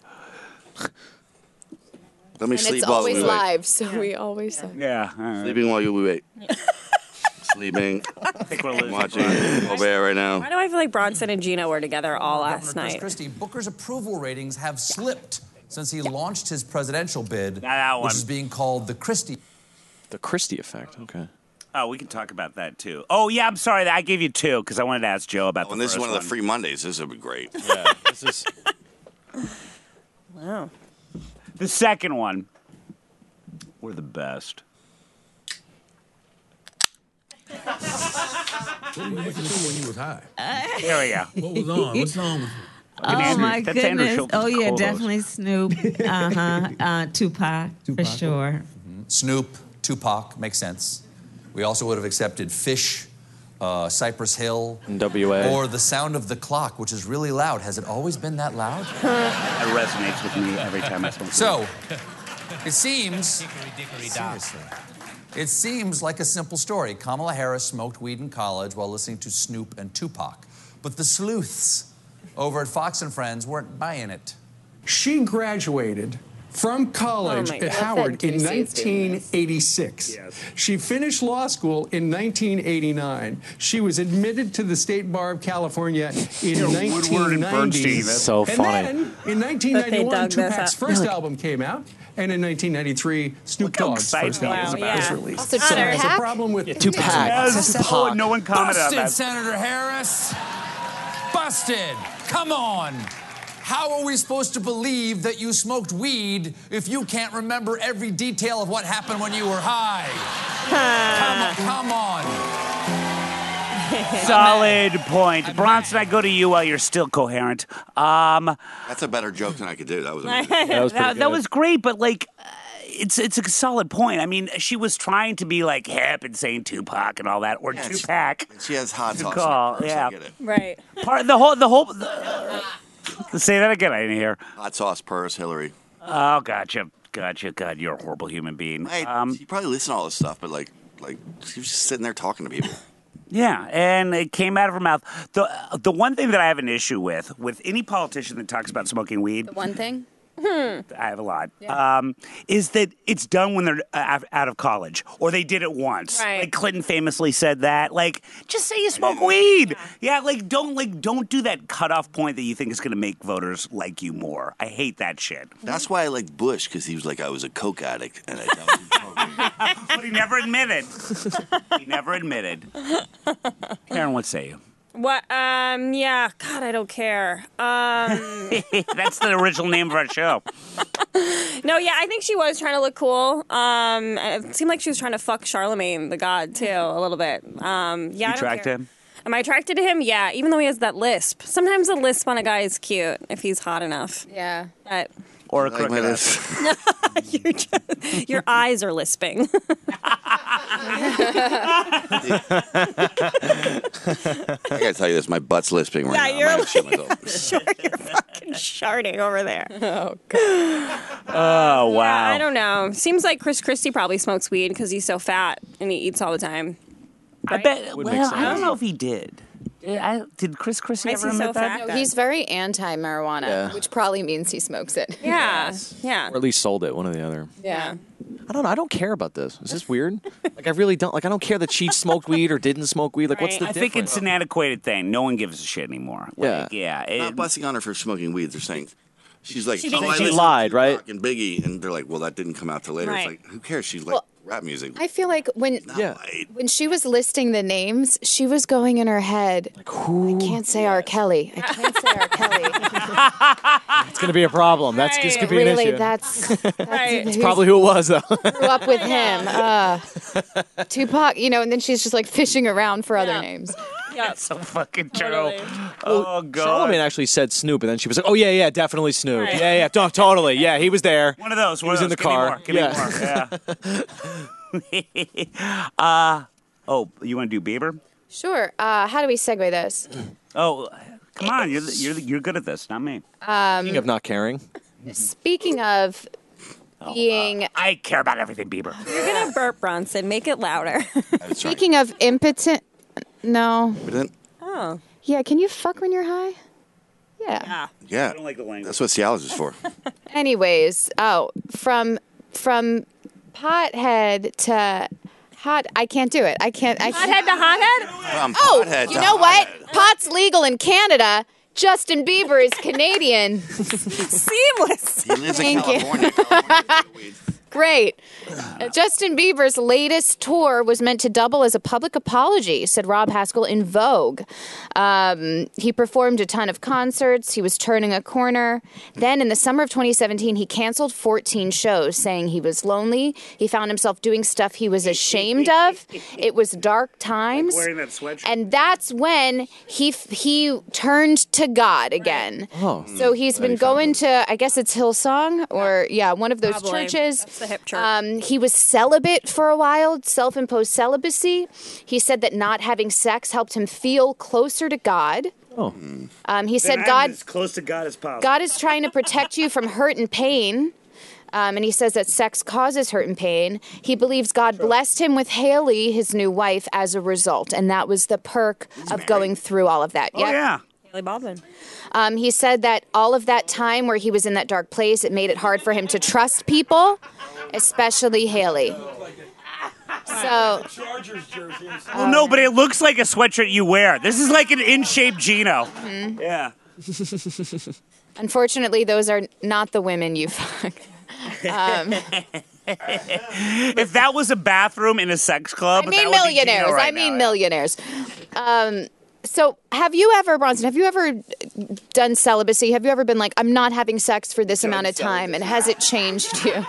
Speaker 13: Let me
Speaker 4: And
Speaker 13: sleep
Speaker 4: it's
Speaker 13: while
Speaker 4: always
Speaker 13: we wait.
Speaker 4: live, so we always.
Speaker 3: Yeah. all right.
Speaker 13: Sleeping while you wait. Sleeping.
Speaker 3: I think we're losing.
Speaker 13: Watching Colbert right now.
Speaker 17: Why do I feel like Bronson and Gina were together all last
Speaker 18: Governor Chris
Speaker 17: night?
Speaker 18: Christie, Booker's approval ratings have slipped since he launched his presidential bid,
Speaker 3: that one.
Speaker 18: which is being called the Christie.
Speaker 14: The Christie effect. Okay.
Speaker 3: Oh, we can talk about that too. Oh, yeah, I'm sorry. I gave you two because I wanted to ask Joe about
Speaker 13: Oh,
Speaker 3: the
Speaker 13: and this is
Speaker 3: first
Speaker 13: one of the free Mondays. This would be great.
Speaker 14: Yeah. This is.
Speaker 17: Wow.
Speaker 3: The second one. We're the best.
Speaker 10: What were you making do when you was high?
Speaker 3: Here we go.
Speaker 10: What was on? What's on with you?
Speaker 19: Oh
Speaker 3: Andrew-
Speaker 19: my
Speaker 3: that's Andrew
Speaker 19: goodness!
Speaker 3: Schultz's
Speaker 19: Oh yeah,
Speaker 3: co-host.
Speaker 19: definitely Snoop. Uh huh. Uh, Tupac, for sure.
Speaker 18: Snoop, Tupac, makes sense. We also would have accepted Fish, uh, Cypress Hill,
Speaker 14: N W A.
Speaker 18: or The Sound of the Clock, which is really loud. Has it always been that loud?
Speaker 3: That resonates with me every time I smoke.
Speaker 18: So, it seems. Seriously. It seems like a simple story. Kamala Harris smoked weed in college while listening to Snoop and Tupac. But the sleuths over at Fox and Friends weren't buying it.
Speaker 20: She graduated from college
Speaker 17: Oh my
Speaker 20: at
Speaker 17: God.
Speaker 20: Howard in
Speaker 17: Casey is doing
Speaker 20: nineteen eighty-six. She finished law school in nineteen eighty-nine. She was admitted to the State Bar of California in
Speaker 3: Woodward and
Speaker 20: nineteen ninety.
Speaker 3: Bernstein. That's
Speaker 14: so
Speaker 20: and
Speaker 14: funny.
Speaker 20: then in nineteen
Speaker 17: But they
Speaker 20: ninety-one,
Speaker 17: dug this
Speaker 20: Tupac's
Speaker 17: up.
Speaker 20: first album came out. And in nineteen ninety-three, Snoop
Speaker 3: how
Speaker 20: Dogg's
Speaker 3: excited
Speaker 20: first
Speaker 3: he
Speaker 20: album
Speaker 3: is
Speaker 20: was
Speaker 3: about
Speaker 17: it.
Speaker 20: released.
Speaker 4: Also,
Speaker 20: So there's a
Speaker 4: Tupac?
Speaker 20: problem with
Speaker 14: Tupac.
Speaker 3: Yes. Oh, no one commented on
Speaker 18: Busted,
Speaker 3: that.
Speaker 18: Senator Harris. Busted. Come on. How are we supposed to believe that you smoked weed if you can't remember every detail of what happened when you were high? come on, come on.
Speaker 3: Solid point. Bronson, I go to you while you're still coherent. Um,
Speaker 13: That's a better joke than I could do. That was
Speaker 14: That was pretty
Speaker 3: that, that
Speaker 14: good.
Speaker 3: was great, but like, uh, it's it's a solid point. I mean, she was trying to be like hip and saying Tupac and all that, or
Speaker 13: Yeah, she-
Speaker 3: Tupac.
Speaker 13: She has hot
Speaker 3: Good
Speaker 13: sauce.
Speaker 3: call,
Speaker 13: in her purse,
Speaker 3: yeah.
Speaker 13: I get it.
Speaker 17: Right.
Speaker 3: Part the whole the whole. The, say that again. I didn't hear.
Speaker 13: Hot sauce purse, Hillary.
Speaker 3: Oh, gotcha, gotcha. God, you're a horrible human being.
Speaker 13: Hey,
Speaker 3: Um,
Speaker 13: you probably listen to all this stuff, but like, like she was just sitting there talking to people.
Speaker 3: Yeah, and it came out of her mouth. The the one thing that I have an issue with, with any politician that talks about smoking weed,
Speaker 4: The one thing.
Speaker 3: I have a lot, um, is that it's done when they're uh, out of college, or they did it once.
Speaker 17: Right.
Speaker 3: Like Clinton famously said that. Like, just say you smoke weed. Yeah, like don't like don't do that cutoff point that you think is going to make voters like you more. I hate that shit.
Speaker 13: That's why I liked Bush, because he was like, I was a coke addict, and I don't.
Speaker 3: But he never admitted. He never admitted. Karen, what say you?
Speaker 17: What? Um. Yeah. God, I don't care. Um.
Speaker 3: That's the original name of our show.
Speaker 17: No. Yeah. I think she was trying to look cool. Um. It seemed like she was trying to fuck Charlemagne the God too, a little bit. Um. Yeah.
Speaker 3: You
Speaker 17: I don't
Speaker 3: tracked
Speaker 17: care.
Speaker 3: him?
Speaker 17: Am I attracted to him? Yeah. Even though he has that lisp. Sometimes a lisp on a guy is cute if he's hot enough.
Speaker 4: Yeah.
Speaker 17: But.
Speaker 3: Or a
Speaker 13: Like my
Speaker 3: crooked
Speaker 13: lisp.
Speaker 17: You're just, your eyes are lisping.
Speaker 13: I gotta tell you this, my butt's lisping right
Speaker 17: Yeah,
Speaker 13: now.
Speaker 17: you're
Speaker 13: I might have shit
Speaker 17: like-
Speaker 13: myself.
Speaker 17: Sure, you're fucking sharding over there.
Speaker 4: Oh god.
Speaker 3: Oh wow.
Speaker 17: Yeah, I don't know. Seems like Chris Christie probably smokes weed because he's so fat and he eats all the time.
Speaker 3: I bet.
Speaker 14: Would
Speaker 3: Well,
Speaker 14: make
Speaker 3: I don't
Speaker 14: sense.
Speaker 3: know if he did. Did, I, did Chris Christie
Speaker 17: Why is
Speaker 3: ever
Speaker 17: he so
Speaker 3: admit that?
Speaker 17: fat?
Speaker 4: No, he's very anti-marijuana,
Speaker 14: Yeah.
Speaker 4: which probably means he smokes it.
Speaker 17: Yeah, yeah.
Speaker 14: Or at least sold it, one or the other.
Speaker 4: Yeah.
Speaker 14: I don't know. I don't care about this. Is this weird? Like, I really don't. Like, I don't care that she smoked weed or didn't smoke weed. Like, what's the
Speaker 3: I
Speaker 14: difference?
Speaker 3: think it's an antiquated thing. No one gives a shit anymore. Like, yeah.
Speaker 13: Not
Speaker 3: it-
Speaker 13: busting on her for smoking weed. They're saying she's like,
Speaker 17: She
Speaker 13: oh,
Speaker 17: thinks
Speaker 13: I
Speaker 14: she
Speaker 13: listened
Speaker 14: lied,
Speaker 13: to
Speaker 14: right?
Speaker 13: Tupac and Biggie, and they're like, well, that didn't come out till later.
Speaker 17: Right.
Speaker 13: It's like, who cares? She's like
Speaker 4: Well,
Speaker 13: rap music.
Speaker 4: I feel like when
Speaker 14: Yeah.
Speaker 4: when she was listing the names, she was going in her head.
Speaker 14: Like, who?
Speaker 4: I can't say R. Kelly. I can't say R. Kelly.
Speaker 14: It's going to be a problem. That's this could be an
Speaker 4: really,
Speaker 14: issue.
Speaker 4: that's, that's
Speaker 17: Right.
Speaker 14: It's probably who it was, though.
Speaker 4: grew up with him. Uh, Tupac, you know, and then she's just like fishing around for other names.
Speaker 17: Yeah.
Speaker 3: so fucking true.
Speaker 17: Totally.
Speaker 3: Oh god.
Speaker 14: Charlemagne actually said Snoop, and then she was like, "Oh yeah, yeah, definitely Snoop.
Speaker 17: Right.
Speaker 14: Yeah, yeah, to- totally. Yeah, he was there.
Speaker 3: One of those.
Speaker 14: He
Speaker 3: One
Speaker 14: was
Speaker 3: of
Speaker 14: in the
Speaker 3: those. Give me
Speaker 14: car.
Speaker 3: more, Give me more. Yeah. uh, oh, you want to do Bieber?
Speaker 4: Sure. Uh, how do we segue this?
Speaker 3: Oh, come on. You're the- you're the- you're good at this, not me.
Speaker 4: Um,
Speaker 14: Speaking of not caring,
Speaker 4: speaking of being,
Speaker 3: I care about everything, Bieber.
Speaker 17: You're gonna burp, Bronson. Make it louder.
Speaker 4: speaking of impotent. No.
Speaker 13: Impotent?
Speaker 17: Oh.
Speaker 4: Yeah. Can you fuck when you're high? Yeah.
Speaker 17: Yeah.
Speaker 13: Yeah.
Speaker 3: I don't like the language.
Speaker 13: That's what Cialis is for.
Speaker 4: Anyways, oh, from from pothead to hot. I can't do it. I can't. I can't.
Speaker 17: Hothead to hothead?
Speaker 13: From
Speaker 4: Oh,
Speaker 13: pothead
Speaker 4: you
Speaker 13: to
Speaker 4: know what?
Speaker 13: hothead.
Speaker 4: Pot's legal in Canada. Justin Bieber is Canadian.
Speaker 17: Seamless.
Speaker 13: He lives in
Speaker 4: Thank you.
Speaker 13: California. California weed.
Speaker 4: Great. Uh, Justin Bieber's latest tour was meant to double as a public apology, said Rob Haskell in Vogue. Um, he performed a ton of concerts. He was turning a corner. Then in the summer of twenty seventeen, he canceled fourteen shows, saying he was lonely. He found himself doing stuff he was ashamed of. It was dark times.
Speaker 3: Wearing that sweatshirt.
Speaker 4: And that's when he f- he turned to God again.
Speaker 14: Oh.
Speaker 4: So he's been going to, I guess it's Hillsong, or yeah, one of those
Speaker 17: Probably.
Speaker 4: churches.
Speaker 17: That's the hip church.
Speaker 4: Um, he was celibate for a while, self-imposed celibacy. He said that not having sex helped him feel closer to God.
Speaker 14: oh,
Speaker 4: Um, he
Speaker 3: Then
Speaker 4: said
Speaker 3: I'm
Speaker 4: God,
Speaker 3: as close to God as possible.
Speaker 4: God is trying to protect you from hurt and pain. Um, and he says that sex causes hurt and pain. He believes God blessed him with Haley, his new wife, as a result. And that was the perk of going through all of that.
Speaker 3: Oh
Speaker 4: Yep.
Speaker 3: yeah.
Speaker 17: Haley Baldwin.
Speaker 4: Um, he said that all of that time where he was in that dark place, it made it hard for him to trust people, especially Haley. So,
Speaker 3: Well, no, but it looks like a sweatshirt you wear. This is like an in-shape Gino.
Speaker 4: Mhm.
Speaker 3: Yeah.
Speaker 4: unfortunately, those are not the women you fuck. Um,
Speaker 3: If that was a bathroom in a sex club,
Speaker 4: I
Speaker 3: that
Speaker 4: mean
Speaker 3: would be Gino
Speaker 4: millionaires.
Speaker 3: right
Speaker 4: I mean
Speaker 3: now.
Speaker 4: millionaires. Um, so, have you ever, Bronson, have you ever done celibacy? Have you ever been like, I'm not having sex for this amount of time? And has it changed you?
Speaker 6: And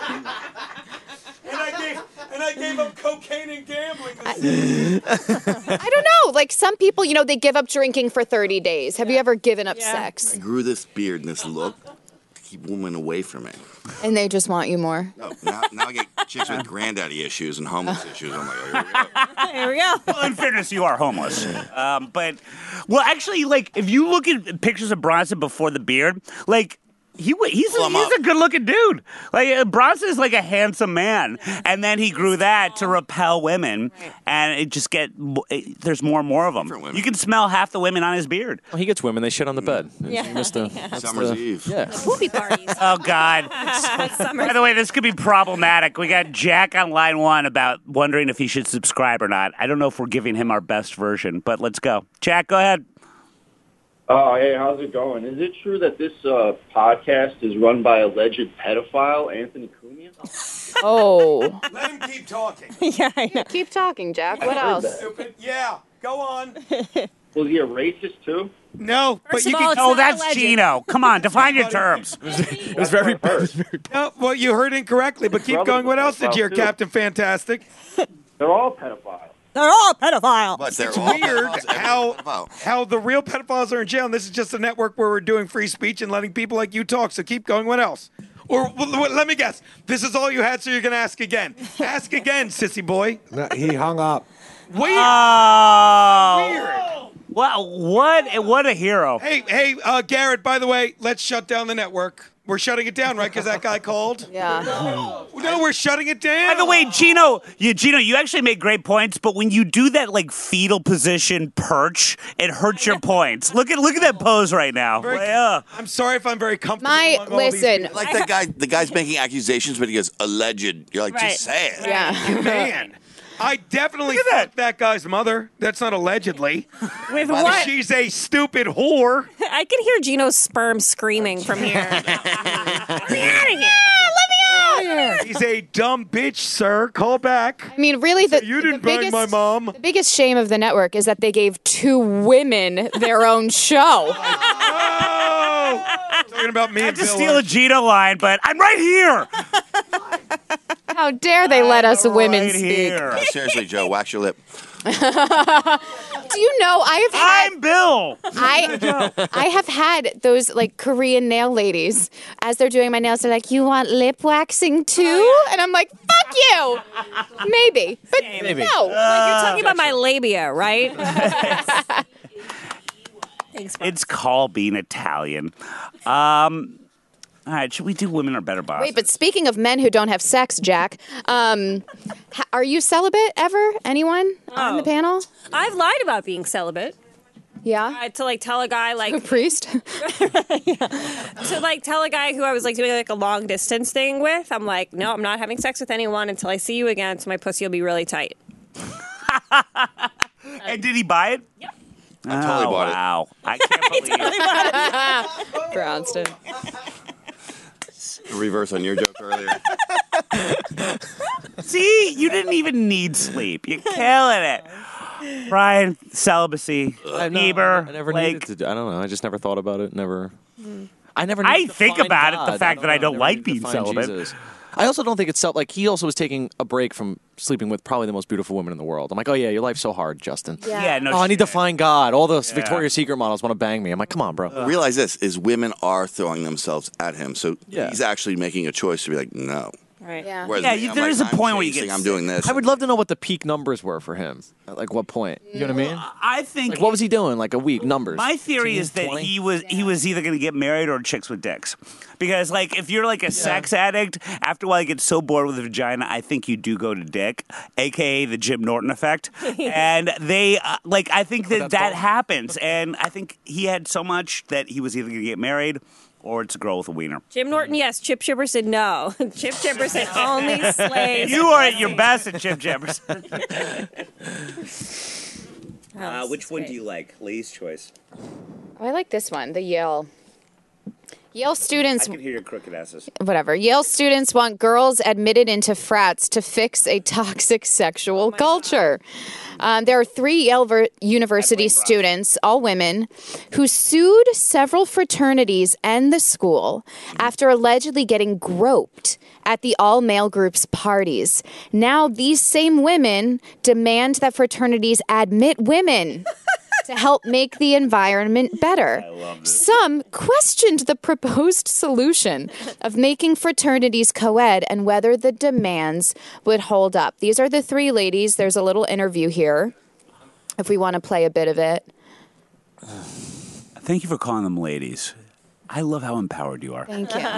Speaker 6: I gave and I gave up cocaine and gambling.
Speaker 4: I don't know. Like some people, you know, they give up drinking for thirty days. Have you ever given up sex?
Speaker 13: I grew this beard and this look to keep women away from me.
Speaker 4: And they just want you more?
Speaker 13: No, now, now I get chicks with granddaddy issues and homeless issues. I'm like, oh, here we go.
Speaker 17: Here we go.
Speaker 3: Well, in fairness, you are homeless. Um, but, well, actually, like, if you look at pictures of Bronson before the beard, like, He wa- he's a,
Speaker 13: Pull him
Speaker 3: he's
Speaker 13: up.
Speaker 3: a good looking dude. Like uh, Bronson is like a handsome man, and then he grew that to repel women, and it just get mo- it, there's more and more of them. You can smell half the women on his beard.
Speaker 14: Well, he gets women. They shit on the bed.
Speaker 17: Yeah.
Speaker 14: You missed the,
Speaker 17: Yeah.
Speaker 14: that's
Speaker 13: Summer's
Speaker 14: the-
Speaker 13: Eve.
Speaker 14: Yeah.
Speaker 17: Poopy parties.
Speaker 3: Oh God! By the way, this could be problematic. We got Jack on line one about wondering if he should subscribe or not. I don't know if we're giving him our best version, but let's go. Jack, go ahead.
Speaker 21: Oh, hey, how's it going? Is it true that this uh, podcast is run by alleged pedophile Anthony Cumia?
Speaker 4: Oh.
Speaker 6: Let him keep talking.
Speaker 17: Yeah, I know.
Speaker 4: Keep talking, Jack.
Speaker 21: I
Speaker 4: What
Speaker 21: heard
Speaker 4: else?
Speaker 21: that.
Speaker 6: Stupid. Yeah, go on.
Speaker 21: Was he a racist too?
Speaker 6: No, but
Speaker 17: First
Speaker 6: you
Speaker 17: of all,
Speaker 6: can.
Speaker 17: it's
Speaker 3: Oh,
Speaker 17: not
Speaker 3: that's
Speaker 17: alleged.
Speaker 3: Gino. Come on, define your terms.
Speaker 14: It was very.
Speaker 6: No, well, you heard incorrectly, but keep
Speaker 21: Brother
Speaker 6: going. What else did you hear,
Speaker 21: pedophile, too.
Speaker 6: Captain Fantastic?
Speaker 21: They're all pedophiles.
Speaker 17: They're all pedophiles.
Speaker 13: But they're
Speaker 6: It's
Speaker 13: all
Speaker 6: weird
Speaker 13: pedophiles. Everyone's
Speaker 6: how
Speaker 13: pedophile.
Speaker 6: how the real pedophiles are in jail, and this is just a network where we're doing free speech and letting people like you talk. So keep going. What else? Or well, well, let me guess. This is all you had, so you're gonna ask again. Ask again, sissy boy.
Speaker 15: No, he hung up.
Speaker 6: Weird.
Speaker 3: Oh,
Speaker 6: Weird.
Speaker 3: wow! What what a hero!
Speaker 6: Hey, hey, uh, Garrett. By the way, let's shut down the network. We're shutting it down, right? Because that guy called.
Speaker 4: Yeah.
Speaker 6: No, we're shutting it down.
Speaker 3: By the way, Gino, you Gino, you actually made great points, but when you do that like fetal position perch, it hurts your points. Look at look at that pose right now.
Speaker 6: Very-
Speaker 3: Yeah.
Speaker 6: I'm sorry if I'm very comfortable.
Speaker 4: My
Speaker 6: among all these
Speaker 4: listen.
Speaker 6: people.
Speaker 13: Like that guy, the guy's making accusations, but he goes alleged. You're like,
Speaker 17: Right.
Speaker 13: just say it.
Speaker 4: Yeah.
Speaker 6: Man, I definitely fucked that guy's mother. That's not allegedly.
Speaker 17: With
Speaker 6: But
Speaker 17: what?
Speaker 6: She's a stupid whore.
Speaker 17: I can hear Gino's sperm screaming from here. Let me out of here.
Speaker 6: He's a dumb bitch, sir. Call back.
Speaker 4: I mean, really, the,
Speaker 6: You didn't
Speaker 4: the
Speaker 6: bang
Speaker 4: biggest,
Speaker 6: my mom.
Speaker 4: the biggest shame of the network is that they gave two women their own show.
Speaker 6: Oh! Talking about me
Speaker 3: I
Speaker 6: and
Speaker 3: have to
Speaker 6: Bill.
Speaker 3: steal a Gino line, but I'm right here.
Speaker 4: How dare they let us women
Speaker 3: right
Speaker 4: speak?
Speaker 3: here.
Speaker 13: No, seriously, Joe, wax your lip.
Speaker 4: Do you know I have had
Speaker 3: I'm Bill.
Speaker 4: I I have had those like Korean nail ladies as they're doing my nails. They're like, "You want lip waxing too?" And I'm like, "Fuck you." Maybe, but
Speaker 14: Maybe.
Speaker 4: no.
Speaker 17: Like you're talking about my labia, right?
Speaker 3: It's called being Italian. Um, all right, should we do women are better bosses?
Speaker 4: Wait, but speaking of men who don't have sex, Jack, um, ha- are you celibate ever? Anyone on
Speaker 17: Oh.
Speaker 4: the panel?
Speaker 17: I've lied about being celibate.
Speaker 4: Yeah.
Speaker 17: I had to like tell a guy like
Speaker 4: A priest?
Speaker 17: to like tell a guy who I was like doing like a long distance thing with. I'm like, no, I'm not having sex with anyone until I see you again. So my pussy will be really tight.
Speaker 3: And did he buy it?
Speaker 17: Yep.
Speaker 13: I totally
Speaker 3: oh,
Speaker 13: bought it.
Speaker 3: wow. I can't believe
Speaker 4: Brownston.
Speaker 13: Reverse on your joke earlier.
Speaker 3: See, you didn't even need sleep. You're killing it. Brian, celibacy,
Speaker 14: I know,
Speaker 3: Eber,
Speaker 14: I never
Speaker 3: like,
Speaker 14: needed to. do- I don't know. I just never thought about it. Never. I never.
Speaker 3: I
Speaker 14: needed to
Speaker 3: think
Speaker 14: find
Speaker 3: about it,
Speaker 14: God.
Speaker 3: the fact that I
Speaker 14: know,
Speaker 3: don't
Speaker 14: never
Speaker 3: like
Speaker 14: needed to
Speaker 3: being
Speaker 14: find
Speaker 3: celibate.
Speaker 14: Jesus. I also don't think it's self. Like he also was taking a break from sleeping with probably the most beautiful women in the world. I'm like, oh yeah, your life's so hard, Justin.
Speaker 3: Yeah, yeah no
Speaker 14: Oh, I need to
Speaker 3: shit.
Speaker 14: find God. All those
Speaker 3: Yeah.
Speaker 14: Victoria's Secret models want to bang me. I'm like, come on, bro.
Speaker 13: Realize this is women are throwing themselves at him, so
Speaker 14: Yeah.
Speaker 13: he's actually making a choice to be like, no.
Speaker 17: Right.
Speaker 4: Yeah.
Speaker 13: Whereas
Speaker 3: Yeah,
Speaker 13: me,
Speaker 3: you-
Speaker 13: I'm
Speaker 3: there
Speaker 13: like,
Speaker 3: is a
Speaker 13: I'm
Speaker 3: point where you
Speaker 13: chasing,
Speaker 3: get
Speaker 13: I'm doing this.
Speaker 14: I would love to know what the peak numbers were for him. At like what point? You know what I mean?
Speaker 3: I think
Speaker 14: Like what was he doing? Like a week numbers.
Speaker 3: My theory is that
Speaker 14: twenty?
Speaker 3: he was he was either going to get married or chicks with dicks, because like if you're like a sex addict, after a while you get so bored with the vagina, I think you do go to dick, aka the Jim Norton effect, and they uh, like I think that that happens, and I think he had so much that he was either going to get married or it's a girl with a wiener.
Speaker 17: Jim Norton, yes. Chip Chipper said no. Chip Chipper said only slaves.
Speaker 3: You are at your best at Chip Jefferson.
Speaker 17: Oh,
Speaker 3: uh, which one do you like? Lee's choice.
Speaker 4: Oh, I like this one, the Yale. Yale students,
Speaker 3: I can hear your crooked asses.
Speaker 4: whatever. Yale students want girls admitted into frats to fix a toxic sexual culture. Um, there are three Yale ver- University students, all women, who sued several fraternities and the school after allegedly getting groped at the all-male group's parties. Now, these same women demand that fraternities admit women to help make the environment better. Some questioned the proposed solution of making fraternities co-ed and whether the demands would hold up. These are the three ladies. There's a little interview here, if we want to play a bit of it.
Speaker 3: Thank you for calling them ladies. I love how empowered you are.
Speaker 4: Thank you.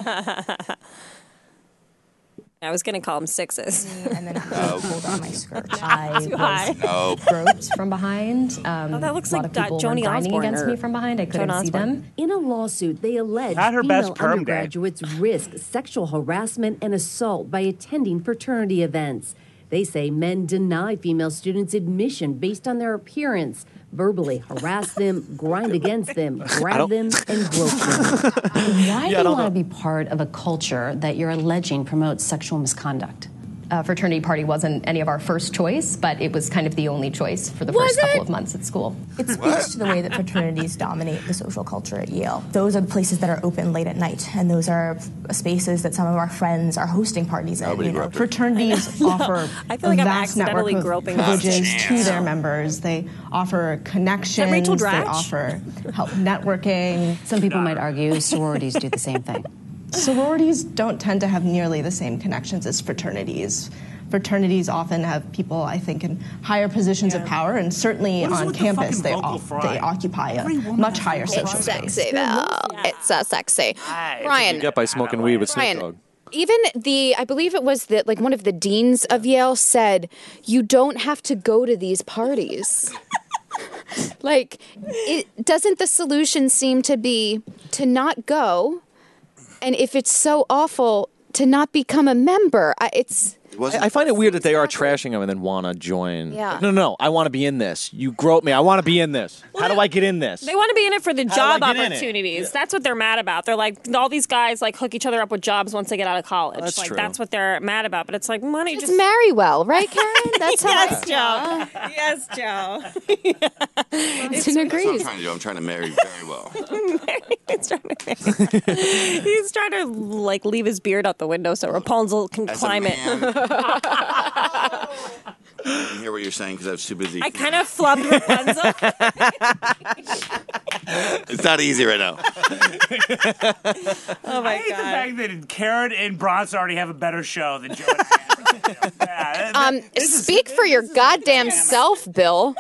Speaker 17: I was going to call them sixes.
Speaker 1: And then I
Speaker 13: No.
Speaker 1: pulled on my skirt. I
Speaker 17: Too high.
Speaker 1: was
Speaker 13: No.
Speaker 1: groped from behind. Um,
Speaker 17: Oh, that looks
Speaker 1: a lot
Speaker 17: like
Speaker 1: of people
Speaker 17: that Joni
Speaker 1: were grinding
Speaker 17: Osbourne
Speaker 1: against
Speaker 17: or
Speaker 1: me from behind. I couldn't
Speaker 17: Joan
Speaker 1: see
Speaker 17: Osborne.
Speaker 1: them.
Speaker 22: In a lawsuit, they allege
Speaker 3: Not her
Speaker 22: female
Speaker 3: best perm day.
Speaker 22: undergraduates risk sexual harassment and assault by attending fraternity events. They say men deny female students admission based on their appearance, verbally harass them, grind against them, grab them, and grope them.
Speaker 1: Why do you want to be part of a culture that you're alleging promotes sexual misconduct? Uh, fraternity party wasn't any of our first choice, but it was kind of the only choice for the
Speaker 22: Was
Speaker 1: first couple
Speaker 22: it?
Speaker 1: of months at school.
Speaker 22: It speaks to the way that fraternities dominate the social culture at Yale. Those are the places that are open late at night, and those are spaces that some of our friends are hosting parties in. You know.
Speaker 1: Fraternities offer
Speaker 17: I feel like
Speaker 1: a
Speaker 17: I'm
Speaker 1: vast network
Speaker 17: accidentally
Speaker 1: of
Speaker 17: groping
Speaker 1: privileges
Speaker 17: us.
Speaker 1: to their members. They offer connections.
Speaker 17: Rachel
Speaker 1: They
Speaker 17: Dratch?
Speaker 1: offer help networking.
Speaker 22: Some people might argue sororities do the same thing.
Speaker 1: Sororities don't tend to have nearly the same connections as fraternities. Fraternities often have people, I think, in higher positions of power, and certainly
Speaker 3: What is
Speaker 1: on
Speaker 3: with the
Speaker 1: campus
Speaker 3: fucking
Speaker 1: they,
Speaker 3: vocal
Speaker 1: off,
Speaker 3: fry?
Speaker 1: they occupy a much higher social
Speaker 4: It's
Speaker 1: space.
Speaker 4: sexy, though. It's so sexy. Brian,
Speaker 14: You get by smoking weed with Snoop
Speaker 4: Brian,
Speaker 14: Dogg.
Speaker 4: even the, I believe it was the, like one of the deans of Yale said, you don't have to go to these parties. Like, it doesn't the solution seem to be to not go, and if it's so awful, to not become a member? I, it's
Speaker 14: I, I find it weird that they are trashing them and then want to join.
Speaker 4: Yeah.
Speaker 14: Like, no, no, no. I want to be in this. You grope me. I want to be in this. How do I get in this?
Speaker 17: They want to be in it for the
Speaker 14: How do
Speaker 17: job
Speaker 14: I get in it?
Speaker 17: opportunities. That's what they're mad about. They're like, all these guys like hook each other up with jobs once they get out of college.
Speaker 4: That's
Speaker 17: like
Speaker 4: true.
Speaker 17: that's what they're mad about. But it's like, why don't you
Speaker 4: just
Speaker 17: just
Speaker 4: marry well, right, Karen? That's how
Speaker 17: yes,
Speaker 4: I-
Speaker 17: Joe. Yes, Joe.
Speaker 4: It's an
Speaker 13: That's what I'm
Speaker 4: agrees.
Speaker 13: trying to do. I'm trying to marry very well.
Speaker 17: He's trying to, he's trying to like leave his beard out the window so Rapunzel can
Speaker 13: As a
Speaker 17: climb it.
Speaker 13: I didn't hear what you're saying because I was too busy.
Speaker 17: I kind of flubbed Rapunzel.
Speaker 13: It's not easy right now.
Speaker 17: Oh my
Speaker 3: I hate
Speaker 17: god.
Speaker 3: the fact that Karen and Bronson already have a better show than Joe and Karen. Yeah,
Speaker 4: Um, speak for your goddamn self, Bill.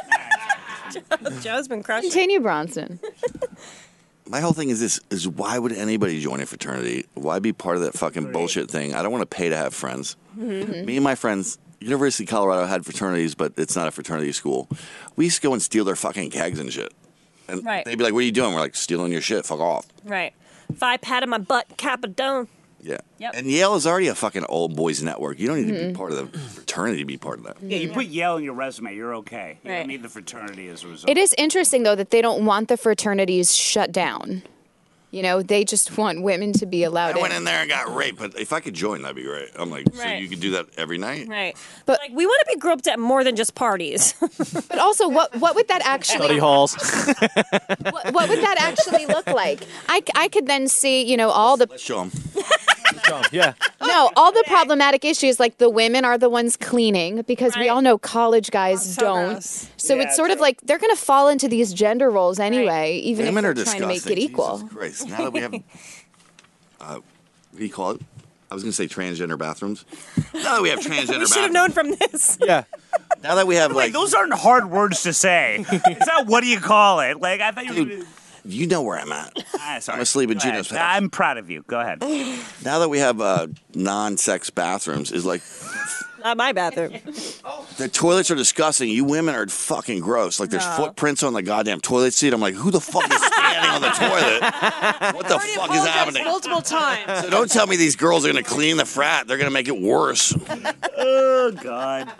Speaker 17: Joe's been crushing.
Speaker 4: Continue, Bronson.
Speaker 13: My whole thing is this: is why would anybody join a fraternity? Why be part of that fucking bullshit thing? I don't want to pay to have friends.
Speaker 17: Mm-hmm.
Speaker 13: Me and my friends, University of Colorado had fraternities, but it's not a fraternity school. We used to go and steal their fucking kegs and shit. And
Speaker 17: Right.
Speaker 13: they'd be like, "What are you doing?" We're like, "Stealing your shit. Fuck off."
Speaker 17: Right. If I patted my butt, Capadone.
Speaker 13: Yeah.
Speaker 17: Yep.
Speaker 13: And Yale is already a fucking old boys network. You don't need to
Speaker 17: Mhm.
Speaker 13: be part of the fraternity to be part of that.
Speaker 3: Yeah, you put Yale in your resume, you're okay. You
Speaker 4: Right.
Speaker 3: don't need the fraternity as a result.
Speaker 4: It is interesting, though, that they don't want the fraternities shut down. You know, they just want women to be allowed
Speaker 13: I went
Speaker 4: in.
Speaker 13: in there and got raped, but if I could join, that'd be great. I'm like, so
Speaker 17: Right.
Speaker 13: you could do that every night?
Speaker 17: Right. But like, we want to be groped at more than just parties.
Speaker 4: But also, what what would that actually
Speaker 14: Study halls.
Speaker 4: what, what would that actually look like? I, c- I could then see, you know, all the
Speaker 13: Let's show them.
Speaker 14: Yeah.
Speaker 4: no, all the problematic issues, like the women are the ones cleaning, because we all know college guys don't. So
Speaker 13: Yeah,
Speaker 4: it's sort of like they're going to fall into these gender roles anyway, even
Speaker 13: Women
Speaker 4: if
Speaker 13: are
Speaker 4: they're trying to make
Speaker 13: disgusting.
Speaker 4: it equal.
Speaker 13: Jesus Christ. Now that we have, uh, what do you call it? I was going to say transgender bathrooms. Now that we have transgender
Speaker 17: we should have
Speaker 13: bathrooms.
Speaker 17: known from this.
Speaker 14: Yeah.
Speaker 13: Now that we have,
Speaker 3: Wait,
Speaker 13: like,
Speaker 3: those aren't hard words to say. It's not what do you call it? Like I thought you were.
Speaker 13: Dude, you know where I'm at.
Speaker 3: Ah, sorry.
Speaker 13: I'm asleep in
Speaker 3: Go ahead.
Speaker 13: Gino's house.
Speaker 3: I'm proud of you. Go ahead.
Speaker 13: Now that we have uh, non-sex bathrooms, is like,
Speaker 17: Not my bathroom.
Speaker 13: the toilets are disgusting. You women are fucking gross. Like, there's
Speaker 17: No.
Speaker 13: footprints on the goddamn toilet seat. I'm like, who the fuck is standing on the toilet? What the fuck is happening?
Speaker 17: Multiple times.
Speaker 13: So don't tell me these girls are going to clean the frat. They're going to make it worse.
Speaker 3: Oh God.